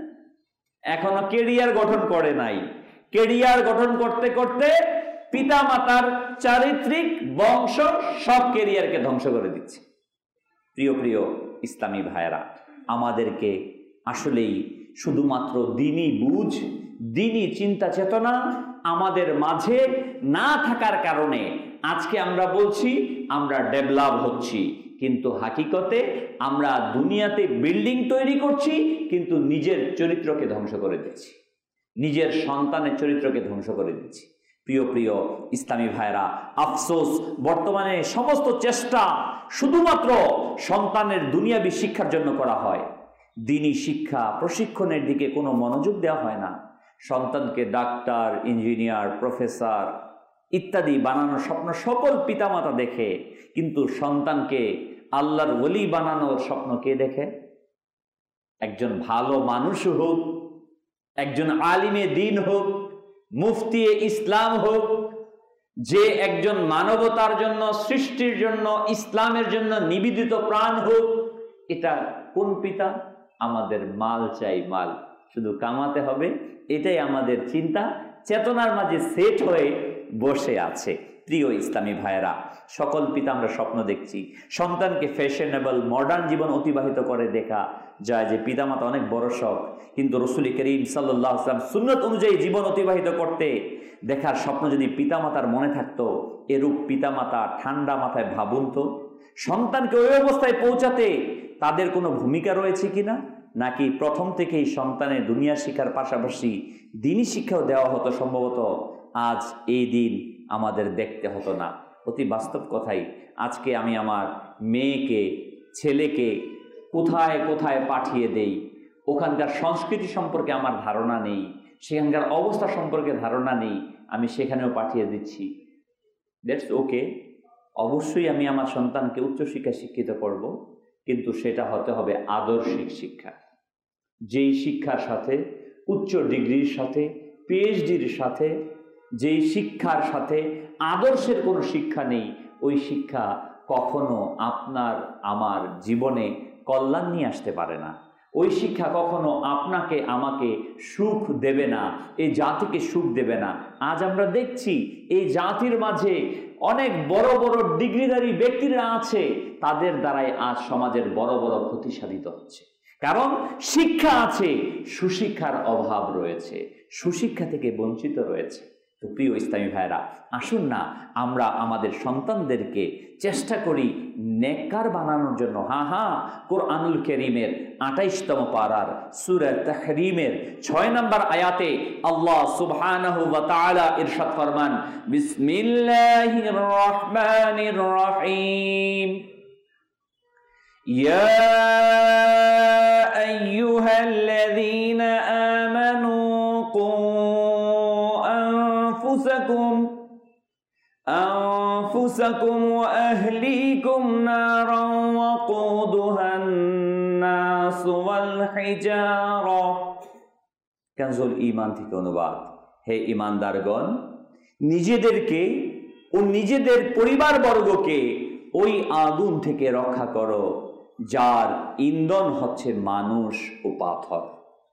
এখনো কেরিয়ার গঠন করে নাই, কেরিয়ার গঠন করতে করতে পিতা মাতার চারিত্রিক বংশ সব কেরিয়ারকে ধ্বংস করে দিচ্ছে। প্রিয় প্রিয় ইসলামী ভাইয়েরা, আমাদেরকে আসলেই শুধুমাত্র দ্বীনি বুঝ, দ্বীনি চিন্তা চেতনা আমাদের মাঝে না থাকার কারণে আজকে আমরা বলছি আমরা ডেভেলপ হচ্ছি, কিন্তু হাকিকতে আমরা দুনিয়াতে বিল্ডিং তৈরি করছি, কিন্তু নিজের চরিত্রকে ধ্বংস করে দিচ্ছি, নিজের সন্তানের চরিত্রকে ধ্বংস করে দিচ্ছি। প্রিয় প্রিয় ইসলামী ভাইরা, আফসোস, বর্তমানে সমস্ত চেষ্টা শুধুমাত্র সন্তানের দুনিয়াবী শিক্ষার জন্য করা হয়, দ্বীনি শিক্ষা প্রশিক্ষণের দিকে কোনো মনোযোগ দেওয়া হয় না। সন্তানকে ডাক্তার, ইঞ্জিনিয়ার, প্রফেসর ইত্যাদি বানানোর স্বপ্ন সকল পিতামাতা দেখে, কিন্তু সন্তানকে আল্লাহর ওলি বানানোর স্বপ্ন কে দেখে? একজন ভালো মানুষ হোক, একজন আলিমে দিন হোক, মুফতি ইসলাম হোক, যে একজন মানবতার জন্য, সৃষ্টির জন্য, ইসলামের জন্য নিবেদিত প্রাণ হোক, এটা কোন পিতা? আমাদের মাল চাই, মাল শুধু কামাতে হবে, এটাই আমাদের চিন্তা, চেতনার মাঝে সেট হয়ে বসে আছে। প্রিয় ইসলামী ভাইয়েরা, সকল পিতা আমরা স্বপ্ন দেখছি সন্তানকে ফ্যাশনেবল মডার্ন জীবন অতিবাহিত করে দেখা যায় যে পিতামাতা অনেক বড় শখ, কিন্তু রাসূল করিম সাল্লাল্লাহু আলাইহি ওয়াসাল্লাম সুন্নাত অনুযায়ী জীবন অতিবাহিত করতে দেখার স্বপ্ন যদি পিতামাতার মনে থাকতো, এরূপ পিতামাতা ঠান্ডা মাথায় ভাবুন তো, সন্তানকে ওই অবস্থায় পৌঁছাতে তাদের কোনো ভূমিকা রয়েছে কিনা, নাকি প্রথম থেকেই সন্তানের দুনিয়া শিক্ষার পাশাপাশি দিনী শিক্ষাও দেওয়া হতো, সম্ভবত আজ এই দিন আমাদের দেখতে হতো না। অতি বাস্তব কথাই, আজকে আমি আমার মেয়েকে, ছেলেকে কোথায় কোথায় পাঠিয়ে দেই, ওখানকার সংস্কৃতি সম্পর্কে আমার ধারণা নেই, সেখানকার অবস্থা সম্পর্কে ধারণা নেই, আমি সেখানেও পাঠিয়ে দিচ্ছি। দ্যাটস ওকে, অবশ্যই আমি আমার সন্তানকে উচ্চশিক্ষায় শিক্ষিত করব, কিন্তু সেটা হতে হবে আদর্শিক শিক্ষা, যেই শিক্ষার সাথে উচ্চ ডিগ্রির সাথে, পিএইচডির সাথে, যেই শিক্ষার সাথে আদর্শের কোনো শিক্ষা নেই, ওই শিক্ষা কখনো আপনার আমার জীবনে কল্যাণ নিয়ে আসতে পারে না। ওই শিক্ষা কখনো আপনাকে আমাকে সুখ দেবে না, এই জাতিকে সুখ দেবে না। আজ আমরা দেখছি এই জাতির মাঝে অনেক বড় বড় ডিগ্রিধারী ব্যক্তিরা আছে, তাদের দ্বারাই আজ সমাজের বড় বড় ক্ষতি সাধিত হচ্ছে। কারণ শিক্ষা আছে, সুশিক্ষার অভাব রয়েছে, সুশিক্ষা থেকে বঞ্চিত রয়েছে। তো প্রিয় ইসলামী ভাইরা, আসুন না আমরা আমাদের সন্তানদেরকে চেষ্টা করি নেককার বানানোর জন্য। কোরআনুল কারীমের 28তম পারার সূরা তাহরীমের 6 নম্বর আয়াতে আল্লাহ সুবহানাহু ওয়া তাআলা ইরশাদ ফরমান, বিসমিল্লাহির রহমানির রহিম, ইয়া আইয়ুহাল্লাযীনা আমানু أنفسكم وأهليكم نارا وقودها الناس والحجارة। কানজুল ঈমান থেকে অনুবাদ, হে ঈমানদারগণ, নিজেদেরকে ও নিজেদের পরিবারবর্গকে ওই আগুন থেকে রক্ষা করো যার ইন্ধন হচ্ছে মানুষ ও পাথর।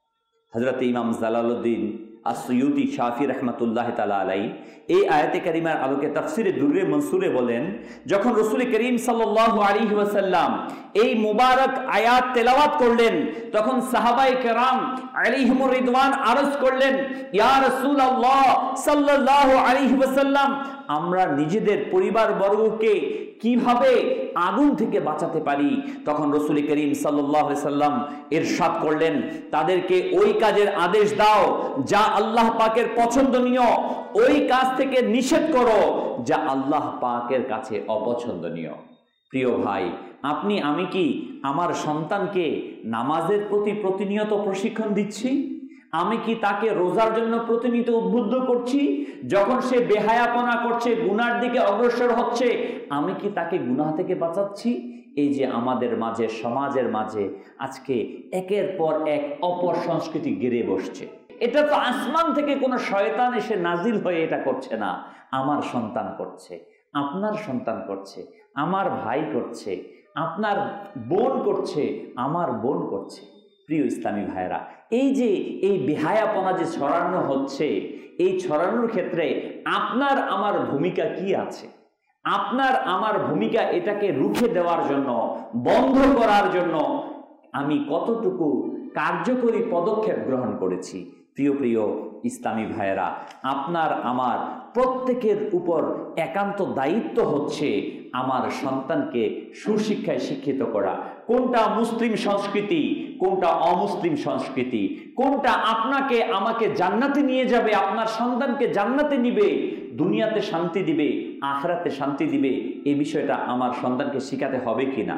হযরত ইমাম জালালউদ্দিন আসসুয়ুতি শাফি রহমাতুল্লাহ তাআলা আলাইহি এই আয়াতে কারিমার আলোকে তাফসিরে দুররে মনসুরে বলেন, যখন রাসূল করিম সাল্লাল্লাহু আলাইহি ওয়াসাল্লাম এই মুবারক আয়াত তেলাওয়াত করলেন, তখন সাহাবায়ে কেরাম আলাইহিমুর রিদওয়ান আরজ করলেন, ইয়া রাসূলুল্লাহ সাল্লাল্লাহু আলাইহি ওয়াসাল্লাম, আমরা নিজেদের পরিবার বর্গকে কিভাবে আগুন থেকে বাঁচাতে পারি? তখন রাসূল করিম সাল্লাল্লাহু আলাইহি ওয়াসাল্লাম ইরশাদ করলেন, তাদেরকে ওই কাজের আদেশ দাও যা আল্লাহ পাকের পছন্দনীয়, ওই কাজ থেকে নিষেধ করো যা আল্লাহ পাকের কাছে অপছন্দনীয়। প্রিয় ভাই, আপনি আমি কি আমার সন্তানকে নামাজের প্রতি প্রতিনিয়ত প্রশিক্ষণ দিচ্ছি? আমি কি তাকে রোজার জন্য প্রতিনিয়ত উদ্বুদ্ধ করছি? যখন সে বেহায়াপনা করছে, গুনার দিকে অগ্রসর হচ্ছে, আমি কি তাকে গুনাহ থেকে বাঁচাচ্ছি? এই যে আমাদের মাঝে, সমাজের মাঝে আজকে একের পর এক অপসংস্কৃতি গেড়ে বসছে। এটা তো আসমান থেকে কোনো শয়তান এসে নাজিল হয়ে এটা করছে না, আমার সন্তান করছে, আপনার সন্তান করছে, আমার ভাই করছে, আপনার বোন করছে, আমার বোন করছে। প্রিয় ইসলামী ভাইরা, এই যে এই বেহায়াপনা যে ছড়ানো হচ্ছে, এই ছড়ানোর ক্ষেত্রে আপনার আমার ভূমিকা কি আছে? আপনার আমার ভূমিকা এটাকে রুখে দেওয়ার জন্য, বন্ধ করার জন্য আমি কতটুকু কার্যকরী পদক্ষেপ গ্রহণ করেছি? প্রিয় প্রিয় ইসলামী ভাইয়েরা, আপনার আমার প্রত্যেকের উপর একান্ত দায়িত্ব হচ্ছে আমার সন্তানকে সুশিক্ষায় শিক্ষিত করা। কোনটা মুসলিম সংস্কৃতি, কোনটা অমুসলিম সংস্কৃতি, কোনটা আপনাকে আমাকে জান্নাতে নিয়ে যাবে, আপনার সন্তানকে জান্নাতে নিবে, দুনিয়াতে শান্তি দিবে, আখিরাতে শান্তি দিবে, এই বিষয়টা আমার সন্তানকে শিখাতে হবে কিনা,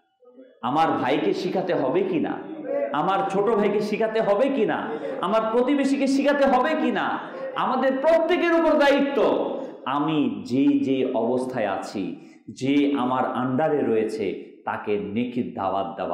আমার ভাইকে শিখাতে হবে কিনা, আমার ছোট ভাইকে শিখাতে হবে কিনা, আমার প্রতিবেশীকে শিখাতে হবে কিনা, আমাদের প্রত্যেকের উপর দায়িত্ব। আমি যে অবস্থায় আছি, যে আমার আন্ডারে রয়েছে, তাকে নেকির দাওয়াত দেওয়া,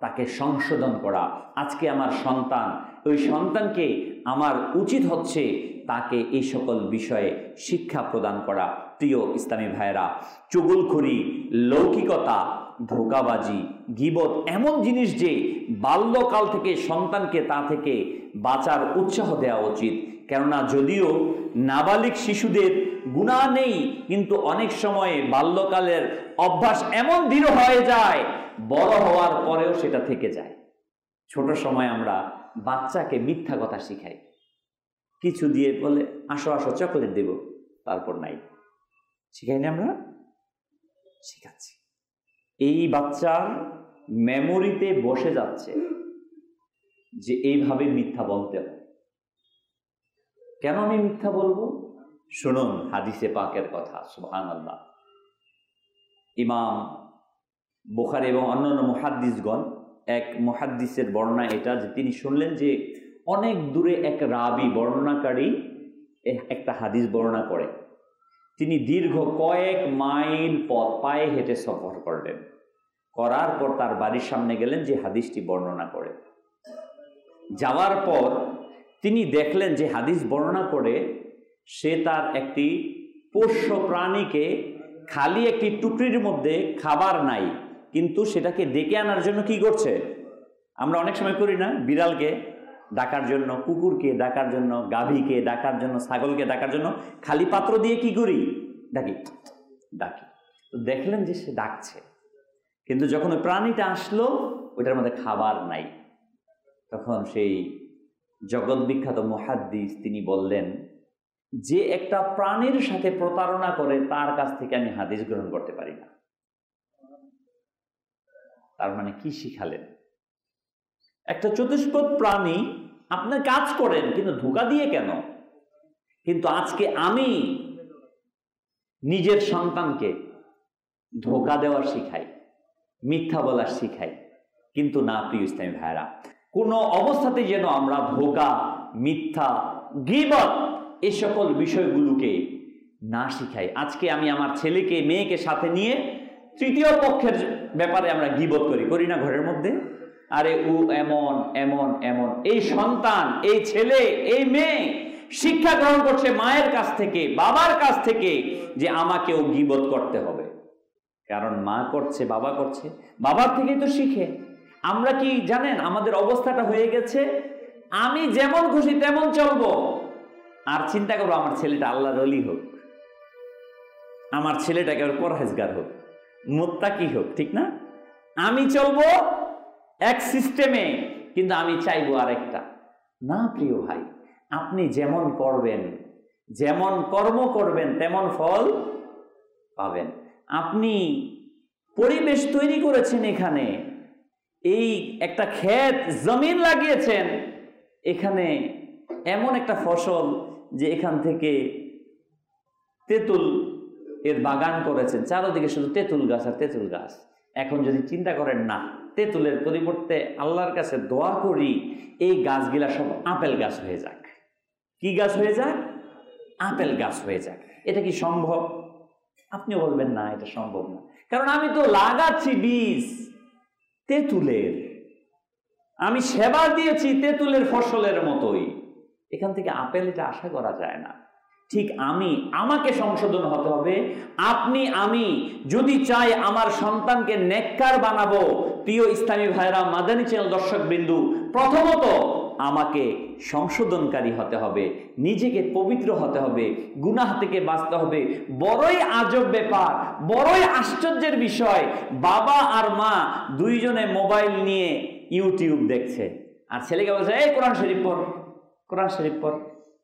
তাকে সংশোধন করা। আজকে আমার সন্তান, ওই সন্তানকে আমার উচিত হচ্ছে তাকে এই সকল বিষয়ে শিক্ষা প্রদান করা। প্রিয় ইসলামী ভাইয়েরা, চুগলখড়ি, লৌকিকতা, ধোঁকাবাজি, গীবত এমন জিনিস যে বাল্যকাল থেকে সন্তানকে তা থেকে বাঁচার উৎসাহ দেওয়া উচিত। কেননা যদিও নাবালিক শিশুদের গুনাহ নেই, কিন্তু অনেক সময় বাল্যকালের অভ্যাস এমন দৃঢ় হয়ে যায়, বড় হওয়ার পরেও সেটা থেকে যায়। ছোট সময় আমরা বাচ্চাকে মিথ্যা কথা শিখাই, কিছু দিয়ে বলে আসো আসো চকলেট দেব, তারপর নাই। শিখাই না আমরা? শিখাচ্ছি। এই বাচ্চার মেমোরিতে বসে যাচ্ছে যে এইভাবে মিথ্যা বলতে হয়। কেন আমি মিথ্যা বলবো? শুনুন হাদিসে পাকের কথা। সুবহানাল্লাহ। ইমাম বুখারী এবং অন্যান্য মুহাদ্দিসগণ, এক মুহাদ্দিসের বর্ণনা এটা যে তিনি শুনলেন যে অনেক দূরে এক রাবী বর্ণনাকারী একটা হাদিস বর্ণনা করে। তিনি দীর্ঘ কয়েক মাইল পথ পায়ে হেঁটে সফর করলেন। করার পর তার বাড়ির সামনে গেলেন যে হাদিসটি বর্ণনা করে। যাওয়ার পর তিনি দেখলেন যে হাদিস বর্ণনা করে সে তার একটি পোষ্য প্রাণীকে খালি একটি টুকরির মধ্যে খাবার নাই, কিন্তু সেটাকে ডেকে আনার জন্য কি করছে? আমরা অনেক সময় করি না? বিড়ালকে ডাকার জন্য, কুকুরকে ডাকার জন্য, গাভীকে ডাকার জন্য, ছাগলকে ডাকার জন্য খালি পাত্র দিয়ে কি করি? ডাকি। তো দেখলেন যে সে ডাকছে, কিন্তু যখন ওই প্রাণীটা আসলো ওইটার মধ্যে খাবার নাই। তখন সেই জগৎ বিখ্যাত মুহাদ্দিস তিনি বললেন যে একটা প্রাণীর সাথে প্রতারণা করে তার কাছ থেকে আমি হাদিস গ্রহণ করতে পারি না। তার মানে কি শিখালেন? একটা চতুষ্পদ প্রাণী আপনার কাজ করেন, কিন্তু ধোঁকা দিয়ে কেন? কিন্তু আজকে আমি নিজের সন্তানকে ধোঁকা দেওয়া শিখাই, মিথ্যা বলা শিখাই। কিন্তু না প্রিয় ইসলামী ভাইরা, কোনো অবস্থাতে যেন আমরা ধোঁকা, মিথ্যা, গীবত এই সকল বিষয়গুলোকে না শিখাই। আজকে আমি আমার ছেলেকে মেয়েকে সাথে নিয়ে তৃতীয় পক্ষের ব্যাপারে আমরা গীবত করি না ঘরের মধ্যে? আরে ও এমন এমন এমন। এই সন্তান, এই ছেলে, এই মেয়ে শিক্ষা গ্রহণ করছে মায়ের কাছ থেকে, বাবার কাছ থেকে যে আমাকেও গীবত করতে হবে। কারণ মা করছে, বাবা করছে, বাবার থেকেই তো শিখে। আমরা কি জানেন আমাদের অবস্থাটা হয়ে গেছে, আমি যেমন খুশি তেমন চলবো, আর চিন্তা করবো আমার ছেলেটা আল্লাহর ওলি হোক, আমার ছেলেটা একেবারে পরহেজগার হোক, মুত্তাকি হোক, ঠিক না? আমি চলবো এক সিস্টেমে, কিন্তু আমি চাইবো আরেকটা। না প্রিয় ভাই, আপনি যেমন করবেন, যেমন কর্ম করবেন তেমন ফল পাবেন। আপনি পরিবেশ তৈরি করেছেন, এখানে এই একটা ক্ষেত জমিন লাগিয়েছেন, এখানে এমন একটা ফসল যে এখান থেকে তেঁতুল এর বাগান করেছেন, চারদিকে শুধু তেঁতুল গাছ আর তেঁতুল গাছ। এখন যদি চিন্তা করেন না, তেঁতুলের পরিবর্তে আল্লাহর কাছে দোয়া করি এই গাছগুলা সব আপেল গাছ হয়ে যাক। কি গাছ হয়ে যাক? আপেল গাছ হয়ে যাক। এটা কি সম্ভব? আপনি বলবেন না, এটা সম্ভব না। কারণ আমি তো লাগাচ্ছি বীজ তেঁতুলের, আমি সেবা দিয়েছি তেঁতুলের ফসলের মতোই। এখান থেকে আপেল এটা আশা করা যায় না। ঠিক আমাকে সংশোধন হতে হবে। আমি যদি চাই আমার সন্তানকে নেককার বানাবো, প্রিয় ইসলামী ভাইরা, মাদানী চ্যানেল দর্শক বিন্দু, প্রথমত আমাকে সংশোধনকারী হতে হবে, নিজেকে পবিত্র হতে হবে, গুনাহ থেকে বাঁচতে হবে। বড়ই আজব ব্যাপার, বড়ই আশ্চর্যের বিষয়, বাবা আর মা দুইজনে মোবাইল নিয়ে ইউটিউব দেখছে, আর ছেলেকে বলছে এই কোরআন শরীফ পড়, কোরআন শরীফ পড়।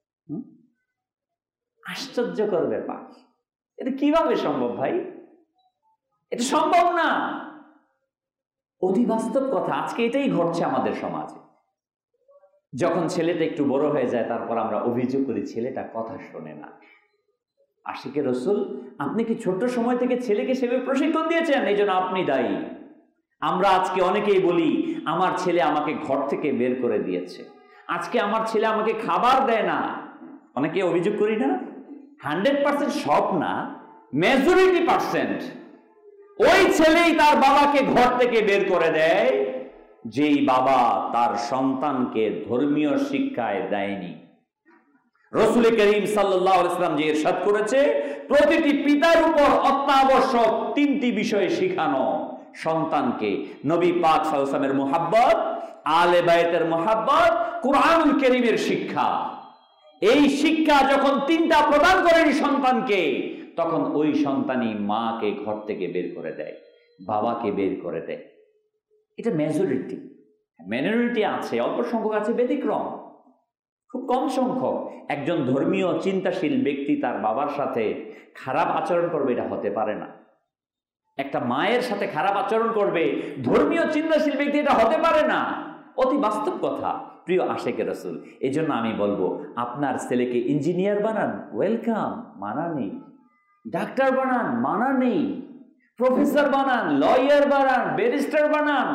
আশ্চর্যকর ব্যাপার। এটা কিভাবে সম্ভব ভাই? এটা সম্ভব না। অতি বাস্তব কথা, আজকে এটাই ঘটছে আমাদের সমাজে। যখন ছেলেটা একটু বড় হয়ে যায়, তারপর আমরা অভিযোগ করি ছেলেটা কথা শোনে না। আশিকে রসুল, আপনি কি ছোট্ট সময় থেকে ছেলেকে সেভাবে প্রশিক্ষণ দিয়েছেন? এই জন্য আপনি দায়ী। আমরা আজকে অনেকেই বলি আমার ছেলে আমাকে ঘর থেকে বের করে দিয়েছে, আজকে আমার ছেলে আমাকে খাবার দেয় না। অনেকে অভিযোগ করি না? 100% সব না, মেজরিটি %। ওই ছেলেই তার বাবাকে ঘর থেকে বের করে দেয়, যেই বাবা তার সন্তানকে ধর্মীয় শিক্ষায় দেয়নি। রাসূল করিম সাল্লাল্লাহু আলাইহি ওয়াসাল্লাম যে ইরশাদ করেছে, প্রতিটি পিতার উপর অত্যাবশ্যক তিনটি বিষয় শিখানো সন্তানকে: নবী পাক সাল্লাল্লাহু আলাইহি ওয়াসাল্লামের মুহাব্বত, আলে বাইতের মুহাব্বত, কুরআনুল কারীমের শিক্ষা। এই শিক্ষা যখন তিনটা প্রদান করেন সন্তানকে, তখন ওই সন্তানই মাকে ঘর থেকে বের করে দেয়, বাবাকে বের করে দেয়। এটা মেজরিটি। মাইনরিটি আছে, অল্প সংখ্যক আছে ব্যতিক্রম, খুব কম সংখ্যক। একজন ধর্মীয় চিন্তাশীল ব্যক্তি তার বাবার সাথে খারাপ আচরণ করবে, এটা হতে পারে না। একটা মায়ের সাথে খারাপ আচরণ করবে ধর্মীয় চিন্তাশীল ব্যক্তি, এটা হতে পারে না। অতি বাস্তব কথা প্রিয় আশেকে রাসূল। এই জন্য আমি বলবো, আপনার ছেলেকে ইঞ্জিনিয়ার বানান, ওয়েলকাম, মানা নেই। ডাক্তার বানান, মানা নেই। প্রফেসর বানান, লয়ার বানান, ব্যারিস্টার বানান,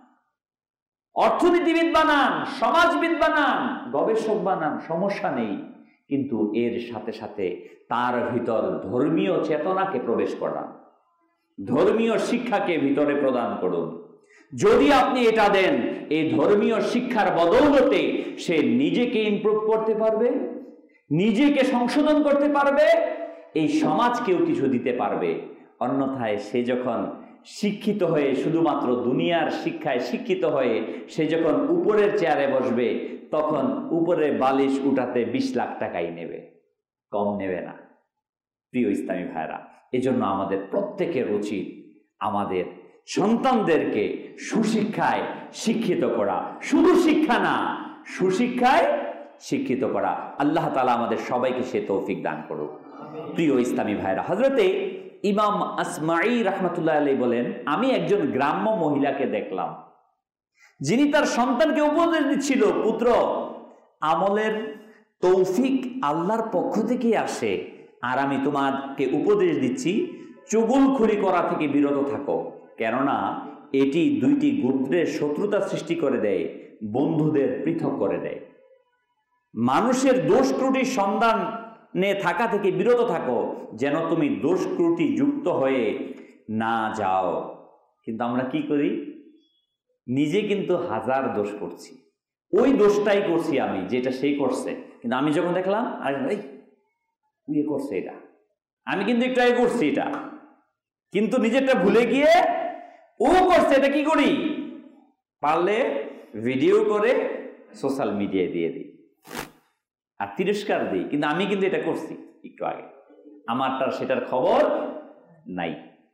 অর্থনীতিবিদ বানান, সমাজবিদ বানান, গবেষক বানান, সমস্যা নেই। কিন্তু এর সাথে সাথে তার ভিতর ধর্মীয় চেতনাকে প্রবেশ করান, ধর্মীয় শিক্ষাকে ভিতরে প্রদান করুন। যদি আপনি এটা দেন, এই ধর্মীয় শিক্ষার বদৌলতে সে নিজেকে ইমপ্রুভ করতে পারবে, নিজেকে সংশোধন করতে পারবে, এই সমাজকেও কিছু দিতে পারবে। অন্যথায় সে যখন শিক্ষিত হয়ে, শুধুমাত্র দুনিয়ার শিক্ষায় শিক্ষিত হয়ে সে যখন উপরের চেয়ারে বসবে, তখন উপরে বালিশ উঠাতে 20 লাখ টাকাই নেবে, কম নেবে না। প্রিয় ইসলামী ভাইরা, এজন্য আমাদের প্রত্যেকের উচিত আমাদের সন্তানদেরকে সুশিক্ষায় শিক্ষিত করা, শুধু শিক্ষা না, সুশিক্ষায় শিক্ষিত করা। আল্লাহ তাআলা আমাদের সবাইকে সে তৌফিক দান করুক। প্রিয় ইসলামী ভাইরা, হযরতে ইমাম আসমাঈ রাহমাতুল্লাহ আলাইহি বলেন, আমি একজন গ্রাম্য মহিলাকে দেখলাম, যিনি তার সন্তানকে উপদেশ দিচ্ছিল, পুত্র, আমলের তৌফিক আল্লাহর পক্ষ থেকে আসে, আর আমি তোমাকে উপদেশ দিচ্ছি চুগলখড়ি করা থেকে বিরত থাকো, কেননা এটি দুইটি গোত্রের শত্রুতা সৃষ্টি করে দেয়, বন্ধুদের পৃথক করে দেয়। মানুষের দোষ ত্রুটির সন্ধানে থাকা থেকে বিরত থাকো, যেন তুমি দোষ ত্রুটি যুক্ত হয়ে না যাও। কিন্তু আমরা কি করি? নিজে কিন্তু হাজার দোষ করছি, ওই দোষটাই করছি আমি যেটা সেই করছে, কিন্তু আমি যখন দেখলাম আরে ভাই তুই করছে এটা, আমি কিন্তু একটু আগে করছি এটা, কিন্তু নিজেরটা ভুলে গিয়ে ও করছে, এটা কি করি? পারলে ভিডিও করে সোশ্যাল মিডিয়ায় দিয়ে দিই আর তিরস্কার দিই, কিন্তু আমি কিন্তু এটা করছি একটু আগে, আমারটার সেটার খবর নাই।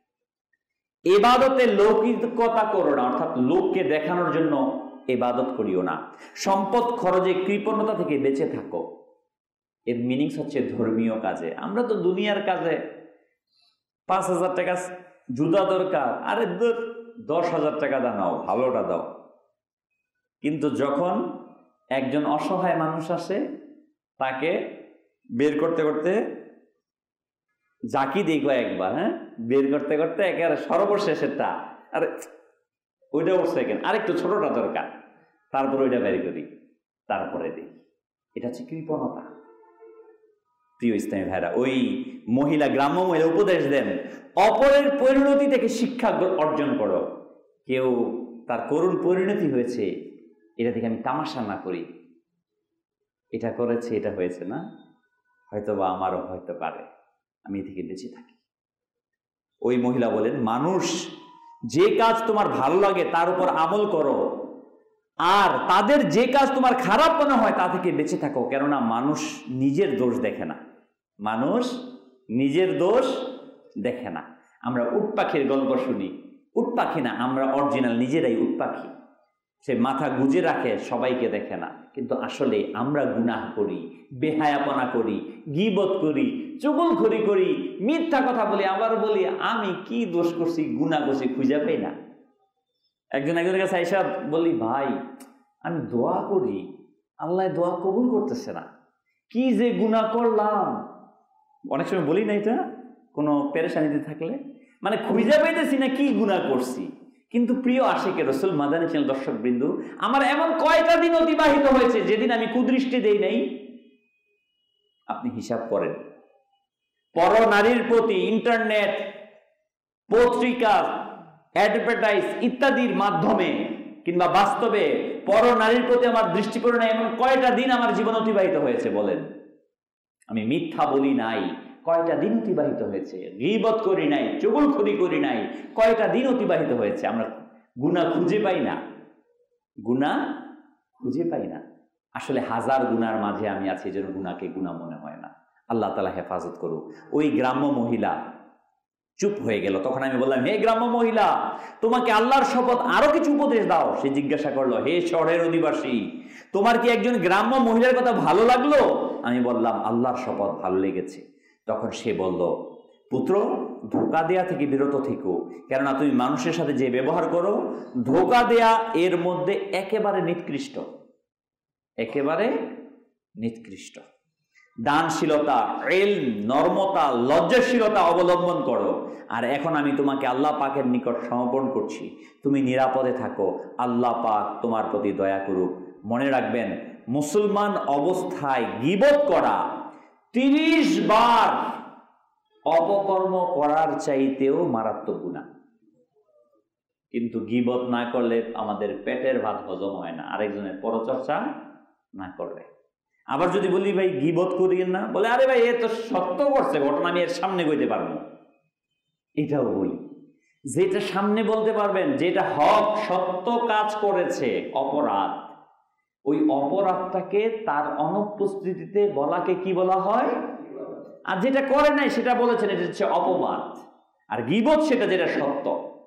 ইবাদতে লৌকিকতা করো না, অর্থাৎ লোককে দেখানোর জন্য ইবাদত করিও না। সম্পদ খরচে কৃপণতা থেকে বেঁচে থাকো। এর মিনিংস হচ্ছে ধর্মীয় কাজে। আমরা তো দুনিয়ার কাজে 5,000 টাকা জুতা দরকার, আরে 10,000 টাকা দাও, ভালোটা দাও। কিন্তু যখন একজন অসহায় মানুষ আসে, তাকে বের করতে করতে জাকি দিই কয়েকবার, হ্যাঁ, বের করতে করতে একেবারে সর্বশেষেরটা, আরে ওইটা উঠছে কেন, আরেকটু ছোটটা দরকার, তারপর ওইটা বের করি, তারপরে দিই। এটা হচ্ছে কৃপণতা। প্রিয় ইসলামী ভাইরা, ওই মহিলা, গ্রাম্য মহিলা উপদেশ দেন, অপরের পরিণতি থেকে শিক্ষা অর্জন করো। কেউ তার করুণ পরিণতি হয়েছে, এটা থেকে আমি তামাশা না করি, এটা করেছে, এটা হয়েছে না, হয়তো বা আমারও হয়তো পারে, আমি এ থেকে বেঁচে থাকি। ওই মহিলা বলেন, মানুষ যে কাজ তোমার ভালো লাগে তার উপর আমল করো, আর তাদের যে কাজ তোমার খারাপ মনে হয় তা থেকে বেঁচে থাকো, কেননা মানুষ নিজের দোষ দেখে না, মানুষ নিজের দোষ দেখে না। আমরা উট পাখির গল্প শুনি, উট পাখি না, আমরা অরিজিনাল নিজেরাই উট পাখি। সে মাথা গুজে রাখে, সবাইকে দেখে না, কিন্তু আসলে আমরা গুনাহ করি, বেহায়াপনা করি, গীবত করি, চুগলখড়ি করি, মিথ্যা কথা বলি, আবার বলি আমি কি দোষ করছি, গুনাহ করছি, খুঁজে পাই না। একজন একজনের কাছে আইসা বলি, ভাই আমি দোয়া করি, আল্লাহ দোয়া কবুল করতেছে না, কি যে গুনাহ করলাম। অনেক সময় বলি না এটা, কোনো পেরেশানিতে থাকলে, মানে খুঁজে পাইতেছি না কি গুনাহ করছি। কিন্তু প্রিয় আশিকে রাসূল, মাদানী চ্যানেল দর্শক বৃন্দু, আমার এমন কয়টা দিন অতিবাহিত হয়েছে যেদিন আমি কুদৃষ্টি দেই নাই? আপনি হিসাব করেন। পর নারীর প্রতি ইন্টারনেট, পত্রিকা, অ্যাডভার্টাইজ ইত্যাদির মাধ্যমে কিংবা বাস্তবে পর নারীর প্রতি আমার দৃষ্টি পড়ে নাই এমন কয়টা দিন আমার জীবন অতিবাহিত হয়েছে বলেন? আমি মিথ্যা বলি নাই, কয়টা দিন অতিবাহিত হয়েছে? গীবত করি নাই, চুগলখড়ি করি নাই, কয়টা দিন অতিবাহিত হয়েছে? আমরা গুনাহ খুঁজে পাই না, গুনাহ খুঁজে পাই না। আসলে হাজার গুনার মাঝে আমি আছি, যেন গুনাহকে গুনাহ মনে হয় না। আল্লাহ তাআলা হেফাজত করুক। ওই গ্রাম্য মহিলা চুপ হয়ে গেল। তখন আমি বললাম, হে গ্রাম্য মহিলা, তোমাকে আল্লাহর শপথ আরো কিছু উপদেশ দাও। সে জিজ্ঞাসা করলো, হে শহরের অধিবাসী, তোমার কি একজন গ্রাম্য মহিলার কথা ভালো লাগলো? আমি বললাম, আল্লাহর শপথ ভালো লেগেছে। তখন সে বলল, পুত্র, ধোঁকা দেয়া থেকে বিরত থেকো, কেননা তুমি মানুষের সাথে যে ব্যবহার করো, ধোঁকা দেয়া এর মধ্যে একেবারে নিকৃষ্ট, একেবারে নিকৃষ্ট। দানশীলতা, ইলম, নর্মতা, লজ্জাশীলতা অবলম্বন করো। আর এখন আমি তোমাকে আল্লাহ পাকের নিকট সমর্পণ করছি, তুমি নিরাপদে থাকো, আল্লাহ পাক তোমার প্রতি দয়া করুক। মনে রাখবেন, মুসলমান অবস্থায় গীবত করা 30 বার অপকর্ম করার চাইতেও মারাত্মক গুনাহ। কিন্তু গীবত না করলে আমাদের পেটের ভাত হজম হয় না, আরেকজনের পরচর্চা না করলে। আবার যদি বলি ভাই গীবত করিয়েন না, বলে আরে ভাই এ তো সত্য করছে ঘটনা, আমি এর সামনে কইতে পারবো। এটাও বলি, যেটা সামনে বলতে পারবেন, যেটা হক সত্য কাজ করেছে অপরাধ, ওই অপরাধটাকে তার অনুপস্থিতিতে বলাকে কি বলা হয়? আর যেটা করে নাই সেটা বলেছেন, এটা হচ্ছে অপবাদ। আর গীবত সেটা যেটা সত্য।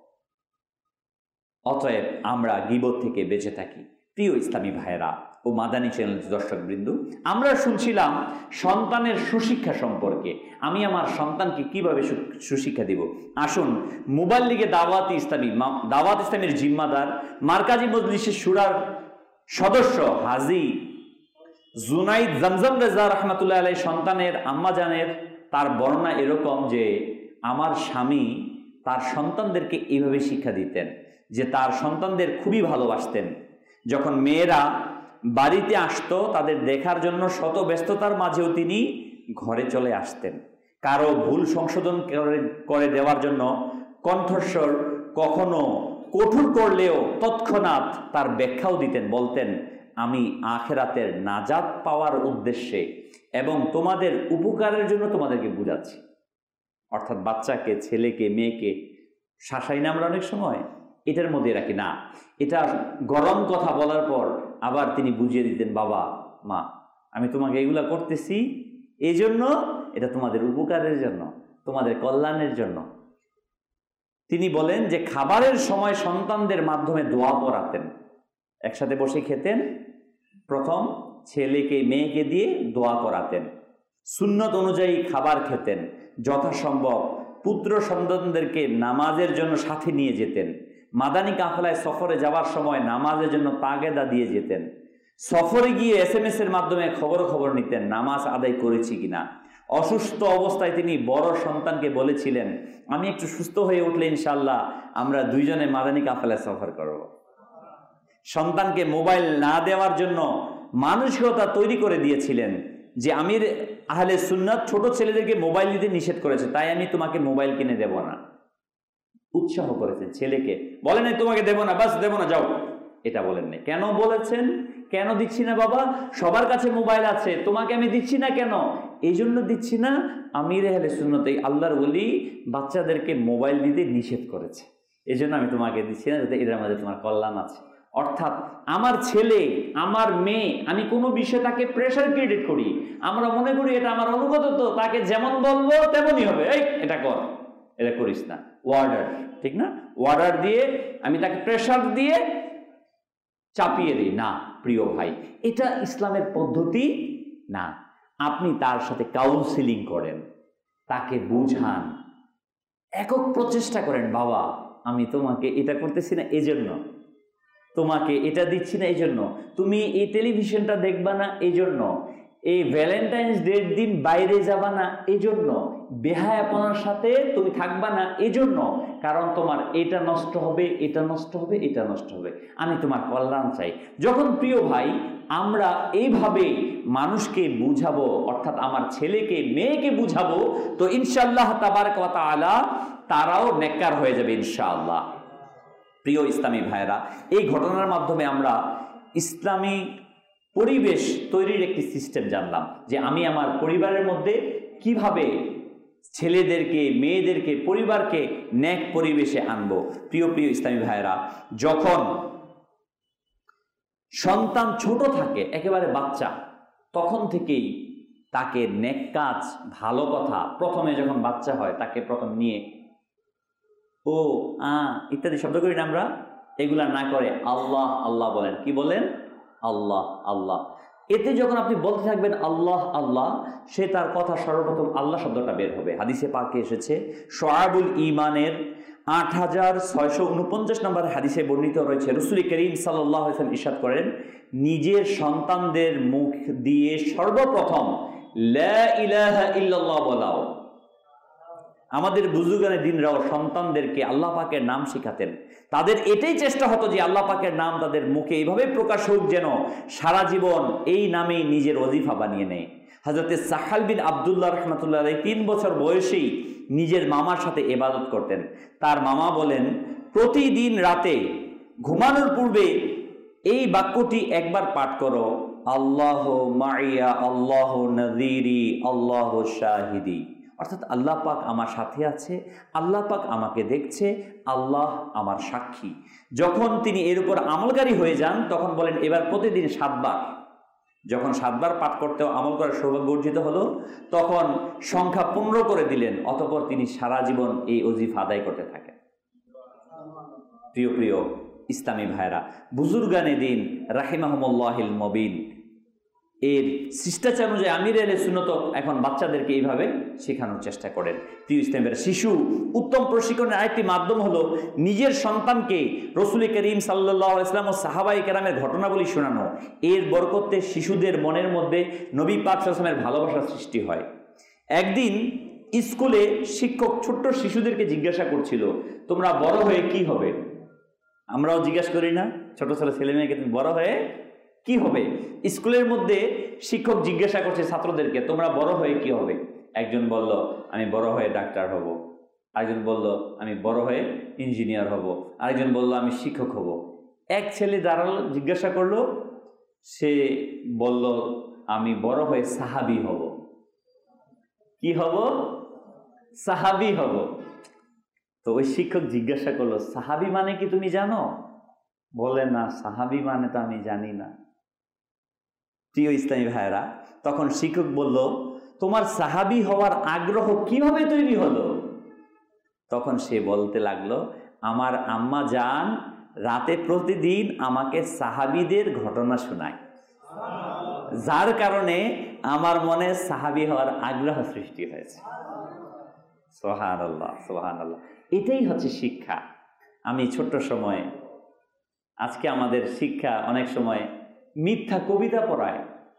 অতএব আমরা গীবত থেকে বেঁচে থাকি। প্রিয় ইসলামী ভাইয়েরা ও মাদানী চ্যানেল দর্শকবৃন্দ, আমরা শুনছিলাম সন্তানের সুশিক্ষা সম্পর্কে। আমি আমার সন্তানকে কিভাবে সুশিক্ষা দিব? আসুন, মোবাইল লিগে দাওয়াত ইসলামীর জিম্মাদার, মার্কাজি মজলিসের শুরার সদস্য হাজী জুনাইদ জমজম রেজা রহমাতুল্লাহ আলাইহি সন্তানের আম্মাজানের তার বর্ণনা এরকম যে, আমার স্বামী তার সন্তানদেরকে এইভাবে শিক্ষা দিতেন যে তার সন্তানদের খুবই ভালোবাসতেন। যখন মেয়েরা বাড়িতে আসতো, তাদের দেখার জন্য শত ব্যস্ততার মাঝেও তিনি ঘরে চলে আসতেন। কারো ভুল সংশোধন করে দেওয়ার জন্য কণ্ঠস্বর কখনো কঠোর করলেও তৎক্ষণাৎ তার ব্যাখ্যাও দিতেন। বলতেন, আমি আখিরাতের নাজাত পাওয়ার উদ্দেশ্যে এবং তোমাদের উপকারের জন্য তোমাদেরকে বুঝাচ্ছি। অর্থাৎ বাচ্চাকে, ছেলেকে, মেয়েকে শাসাই না আমরা অনেক সময়, এটার মধ্যে রাখি না। এটা গরম কথা বলার পর আবার তিনি বুঝিয়ে দিতেন, বাবা মা, আমি তোমাকে এগুলা করতেছি এই জন্য, এটা তোমাদের উপকারের জন্য, তোমাদের কল্যাণের জন্য। তিনি বলেন যে খাবারের সময় সন্তানদের মাধ্যমে দোয়া পড়াতেন। একসাথে বসে খেতেন, প্রথম ছেলেকে মেয়েকে দিয়ে দোয়া করাতেন। সুন্নত অনুযায়ী খাবার খেতেন। যথাসম্ভব পুত্র সন্তানদেরকে নামাজের জন্য সাথে নিয়ে যেতেন। মাদানী কাফেলায় সফরে যাওয়ার সময় নামাজের জন্য তাগেদা দিয়ে যেতেন। সফরে গিয়ে SMS এর মাধ্যমে খবর নিতেন নামাজ আদায় করেছি কিনা। অসুস্থ অবস্থায় তিনি বড় সন্তানকে বলেছিলেন, আমি একটু সুস্থ হয়ে উঠলে ইনশাআল্লাহ আমরা দুইজনে মাদানী কাফেলায় সফর করব। সন্তানকে মোবাইল না দেওয়ার জন্য মানসিকতা তৈরি করে দিয়েছিলেন যে আমির আহলে সুন্নাত ছোট ছেলেদেরকে মোবাইল দিতে নিষেধ করেছে, তাই আমি তোমাকে মোবাইল কিনে দেব না। উৎসাহ করেছেন ছেলেকে, বলেন নাই তোমাকে দেব না, বাস দেব না, যাও, এটা বলেন নাই। কেন বলেছেন? কেন দিচ্ছি না বাবা? সবার কাছে মোবাইল আছে, তোমাকে আমি দিচ্ছি না কেন? এই জন্য দিচ্ছি না, আমির আহলে সুন্নাত এই আল্লাহর ওলি বাচ্চাদেরকে মোবাইল দিতে নিষেধ করেছে, এই জন্য আমি তোমাকে দিচ্ছি না, যাতে এর মাঝে তোমার কল্যাণ আছে। অর্থাৎ আমার ছেলে, আমার মেয়ে, আমি কোনো বিষয়ে তাকে প্রেশার ক্রিয়েট করি, আমরা মনে করি এটা আমার অনুগত, তো তাকে যেমন বলবো তেমনই হবে, এই এটা কর, এটা করিস না, ওয়ার্ডার, ঠিক না? ওয়ার্ডার দিয়ে আমি তাকে প্রেশার দিয়ে চাপিয়ে দিই না। প্রিয় ভাই, এটা ইসলামের পদ্ধতি না। আপনি তার সাথে কাউন্সিলিং করেন, তাকে বুঝান, একক প্রচেষ্টা করেন, বাবা আমি তোমাকে এটা করতেছি না এই জন্য, তোমাকে এটা দিচ্ছি না এই জন্য, তুমি এই টেলিভিশনটা দেখবা না এই জন্য, এই ভ্যালেন্টাইন্স ডের দিন বাইরে যাবা না এই জন্য, বেহায়াপনার সাথে তুমি থাকবা না এই জন্য, কারণ তোমার এটা নষ্ট হবে, এটা নষ্ট হবে, এটা নষ্ট হবে, আমি তোমার কল্যাণ চাই। যখন প্রিয় ভাই আমরা এইভাবে মানুষকে বুঝাবো, অর্থাৎ আমার ছেলেকে মেয়েকে বুঝাবো, তো ইনশাআল্লাহ তাবারক ওয়া তাআলা তারাও নেককার হয়ে যাবে ইনশাআল্লাহ। প্রিয় ইসলামী ভাইয়েরা, এই ঘটনার মাধ্যমে আমরা ইসলামী পরিবেশ তৈরির একটি সিস্টেম জানলাম, যে আমি আমার পরিবারের মধ্যে কিভাবে ছেলেদেরকে, মেয়েদেরকে, পরিবারকে ন্যাক পরিবেশে আনবো। প্রিয় প্রিয় ইসলামী ভাইয়েরা, যখন সন্তান ছোট থাকে, একেবারে বাচ্চা, তখন থেকেই তাকে নেক কাজ, ভালো কথা, প্রথমে যখন বাচ্চা হয় তাকে প্রথম নিয়ে ও ইত্যাদি শব্দ করি না আমরা, এগুলা না করে আল্লাহ আল্লাহ বলেন। কি বলেন? আল্লাহ আল্লাহ। এতে যখন আপনি বলতে থাকবেন আল্লাহ আল্লাহ, সে তার কথা সর্বপ্রথম আল্লাহ শব্দটা বের হবে। হাদিসে পাকে এসেছে, শুআবুল ঈমানের 8649 নম্বর হাদিসে বর্ণিত রয়েছে, রাসূল করিম সাল্লাল্লাহু আলাইহি ওয়াসাল্লাম ইরশাদ করেন, নিজের সন্তানদের মুখ দিয়ে সর্বপ্রথম লা ইলাহা ইল্লাল্লাহ বলাও। আমাদের বুজুর্গানে দিনরাও সন্তানদেরকে আল্লাহ পাকের নাম শিখাতেন। তাদের এটাই চেষ্টা হতো যে আল্লাহ পাকের নাম তাদের মুখে এইভাবে প্রকাশ হোক যেন সারা জীবন এই নামেই নিজের ওজিফা বানিয়ে নেয়। হযরতে সাহাল বিন আব্দুল্লাহ রাহমাতুল্লাহ আলাইহি 3 বছর বয়সেই নিজের মামার সাথে ইবাদত করতেন। তার মামা বলেন, প্রতিদিন রাতে ঘুমানোর পূর্বে এই বাক্যটি একবার পাঠ করো, আল্লাহ মাইয়া, আল্লাহ নাযিরি, আল্লাহ শাহিদি। অর্থাৎ আল্লাহ পাক আমার সাথে আছে, আল্লাহ পাক আমাকে দেখছে, আল্লাহ আমার সাক্ষী। যখন তিনি এর উপর আমলকারী হয়ে যান, তখন বলেন এবার প্রতিদিন 7 বার। যখন 7 বার পাঠ করতেও আমল করার সৌভাগ্য অর্জিত হলো, তখন সংখ্যা 15 করে দিলেন। অতঃপর তিনি সারা জীবন এই ওজিফা আদায় করতে থাকেন। প্রিয় প্রিয় ইসলামী ভাইরা, বুজুর্গানে দিন রাহিমাহুমুল্লাহিল মুবিন এর শিষ্টাচার অনুযায়ী আমির আহলে সুন্নাত এখন বাচ্চাদেরকে এইভাবে শেখানোর চেষ্টা করেন। প্রিয় ইসলামের শিশু উত্তম প্রশিক্ষণের আরেকটি মাধ্যম হলো নিজের সন্তানকে রাসূল করিম সাল্লাল্লাহু আলাইহি ওয়াসাল্লাম ও সাহাবায়ে কেরামের ঘটনাবলী শোনানো। এর বরকতে শিশুদের মনের মধ্যে নবী পাক সাল্লাল্লাহু আলাইহি ওয়াসাল্লামের ভালোবাসার সৃষ্টি হয়। একদিন স্কুলে শিক্ষক ছোট্ট শিশুদেরকে জিজ্ঞাসা করছিল, তোমরা বড় হয়ে কি হবে? আমরাও জিজ্ঞাসা করি না ছোট ছোট ছেলে মেয়েকে, তুমি বড় হয়ে কি হবে? স্কুলের মধ্যে শিক্ষক জিজ্ঞাসা করছে ছাত্রদেরকে, তোমরা বড় হয়ে কি হবে? একজন বলল, আমি বড় হয়ে ডাক্তার হব। আরেকজন বলল, আমি বড় হয়ে ইঞ্জিনিয়ার হব। আরেকজন বলল, আমি শিক্ষক হব। এক ছেলে দাঁড়ালো, জিজ্ঞাসা করলো, সে বলল, আমি বড় হয়ে সাহাবী হব। কি হব? সাহাবী হব। তো ওই শিক্ষক জিজ্ঞাসা করলো, সাহাবী মানে কি তুমি জানো? বলে, না, সাহাবী মানে তো আমি জানি না। প্রিয় ইসলামী ভাইরা, তখন শিক্ষক বলল, তোমার সাহাবী হওয়ার আগ্রহ কিভাবে তৈরি হলো? তখন সে বলতে লাগলো, আমার আম্মা জান রাতে প্রতিদিন আমাকে সাহাবীদের ঘটনা শোনায়, যার কারণে আমার মনে সাহাবী হওয়ার আগ্রহ সৃষ্টি হয়েছে। সুবহানাল্লাহ, সুবহানাল্লাহ। এটাই হচ্ছে শিক্ষা। আমি ছোট্ট সময়ে, আজকে আমাদের শিক্ষা অনেক সময় মিথ্যা কবিতা পড়ায়।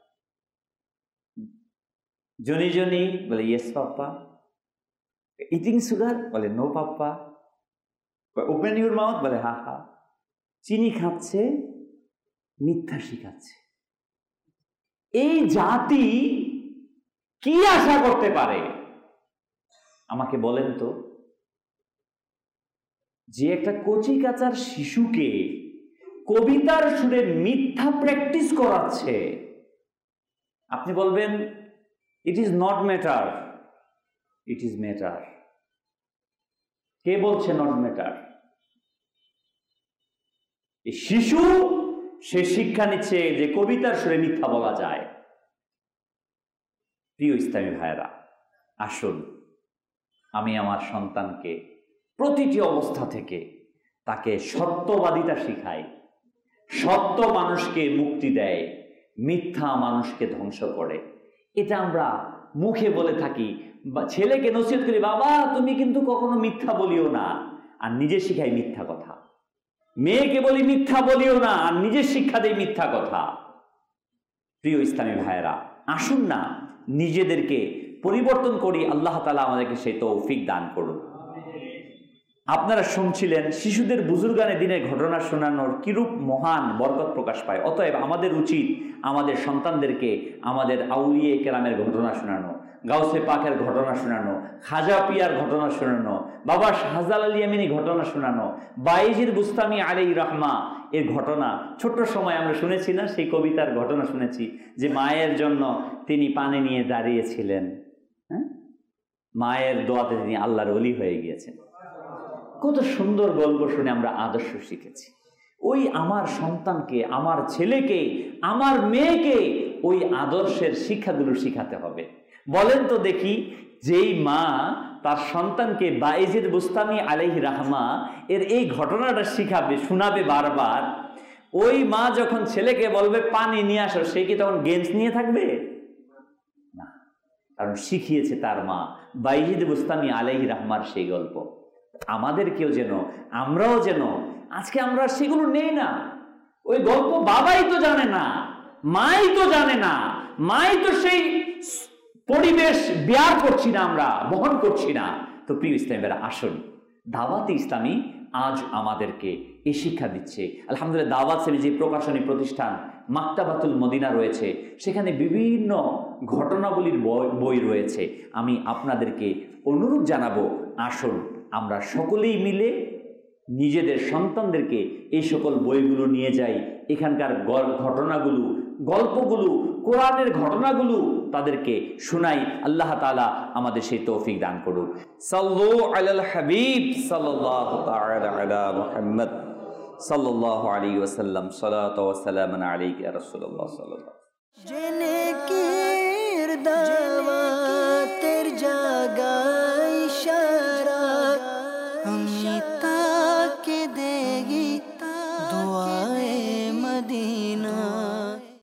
জনি জনি বলে ইয়েস পাপ্পা, ইটিং সুগার বলে no papa, open your mouth বলে হা হা। চিনি খাচ্ছে, মিথ্যা শিখাচ্ছে। এই জাতি কি আশা করতে পারে? আমাকে বলেন তো, যে একটা কচি কাচার শিশুকে কবিতার সুরে মিথ্যা প্র্যাকটিস করাচ্ছে, আপনি বলবেন it is not matter, it is matter. কে বলছে নট ম্যাটার? শিশু সে শিক্ষা নিচ্ছে যে কবিতার সুরে মিথ্যা বলা যায়। প্রিয় ইসলামী ভাইয়েরা, আসুন আমি আমার সন্তানকে প্রতিটি অবস্থা থেকে তাকে সত্যবাদিতা শিখাই। সত্য মানুষকে মুক্তি দেয়, মিথ্যা মানুষকে ধ্বংস করে। এটা আমরা মুখে বলে থাকি, ছেলেকে নসিহত করি, বাবা তুমি কিন্তু কখনো মিথ্যা বলিও না, আর নিজে শিখাই মিথ্যা কথা। মেয়েকে বলি মিথ্যা বলিও না, আর নিজে শিক্ষা দেই মিথ্যা কথা। প্রিয় ইসলামী ভাইয়েরা, আসুন না নিজেদেরকে পরিবর্তন করি। আল্লাহ তাআলা আমাদেরকে সেই তৌফিক দান করুন। আপনারা শুনছিলেন শিশুদের বুজুর্গানে দিনের ঘটনা শোনানোর কিরূপ মহান বরকত প্রকাশ পায়। অতএব আমাদের উচিত আমাদের সন্তানদেরকে আমাদের আউলিয়ে কেরামের ঘটনা শোনানো। গাউসে পাকের ঘটনা শোনানো, খাজা পিয়ার ঘটনা শোনানো, বাবা শাহজালাল ইয়ামিনী ঘটনা শোনানো, বায়েজিদ বুস্তামি আলাইহি রাহমা এর ঘটনা ছোট্ট সময় আমরা শুনেছি না, সেই কবিতার ঘটনা শুনেছি যে মায়ের জন্য তিনি পানি নিয়ে দাঁড়িয়েছিলেন, হ্যাঁ, মায়ের দোয়াতে তিনি আল্লাহর ওলি হয়ে গিয়েছেন। কত সুন্দর গল্প শুনে আমরা আদর্শ শিখেছি। ওই আমার সন্তানকে, আমার ছেলেকে, আমার মেয়েকে ওই আদর্শের শিক্ষাগুলো শিখাতে হবে। বলেন তো দেখি, যেই মা তার সন্তানকে বায়েজিদ বুস্তামি আলাইহি রাহমা এর এই ঘটনাটা শিখাবে, শোনাবে বারবার, ওই মা যখন ছেলেকে বলবে পানি নিয়ে আসো, সে কি তখন গেমস নিয়ে থাকবে না? কারণ শিখিয়েছে তার মা বায়েজিদ বুস্তামি আলাইহি রাহমার সেই গল্প। আমাদেরকেও যেন, আমরাও যেন আজকে আমরা সেগুলো নেই না। ওই গল্প বাবাই তো জানে না, মাই তো জানে না, মাই তো সেই পরিবেশ বেয়ার করছি না, আমরা বহন করছি না। তো প্রিয় ইসলামীরা, আসুন, দাওয়াতে ইসলামী আজ আমাদেরকে এই শিক্ষা দিচ্ছে। আলহামদুলিল্লাহ, দাওয়াত সেমি যে প্রকাশনী প্রতিষ্ঠান মাকতাবাতুল মদিনা রয়েছে, সেখানে বিভিন্ন ঘটনাবলীর বই রয়েছে। আমি আপনাদেরকে অনুরোধ জানাবো, আসুন আমরা সকলেই মিলে নিজেদের সন্তানদেরকে এই সকল বইগুলো নিয়ে যাই। এখানকার ঘটনাগুলো, গল্পগুলো, কোরআনের ঘটনাগুলো তাদেরকে শোনাই। আল্লাহ তাআলা আমাদের সেই তৌফিক দান করুন। সাল্লু আলাল হাবিব সাল্লাল্লাহু তাআলা আলা মুহাম্মদ সাল্লাল্লাহু আলাইহি ওয়াসাল্লাম। সালাতু ওয়া সালামু আলাইকা ইয়া রাসূলুল্লাহ সাল্লাল্লাহু জেনে কিরদামাতের জাগায় ইশারা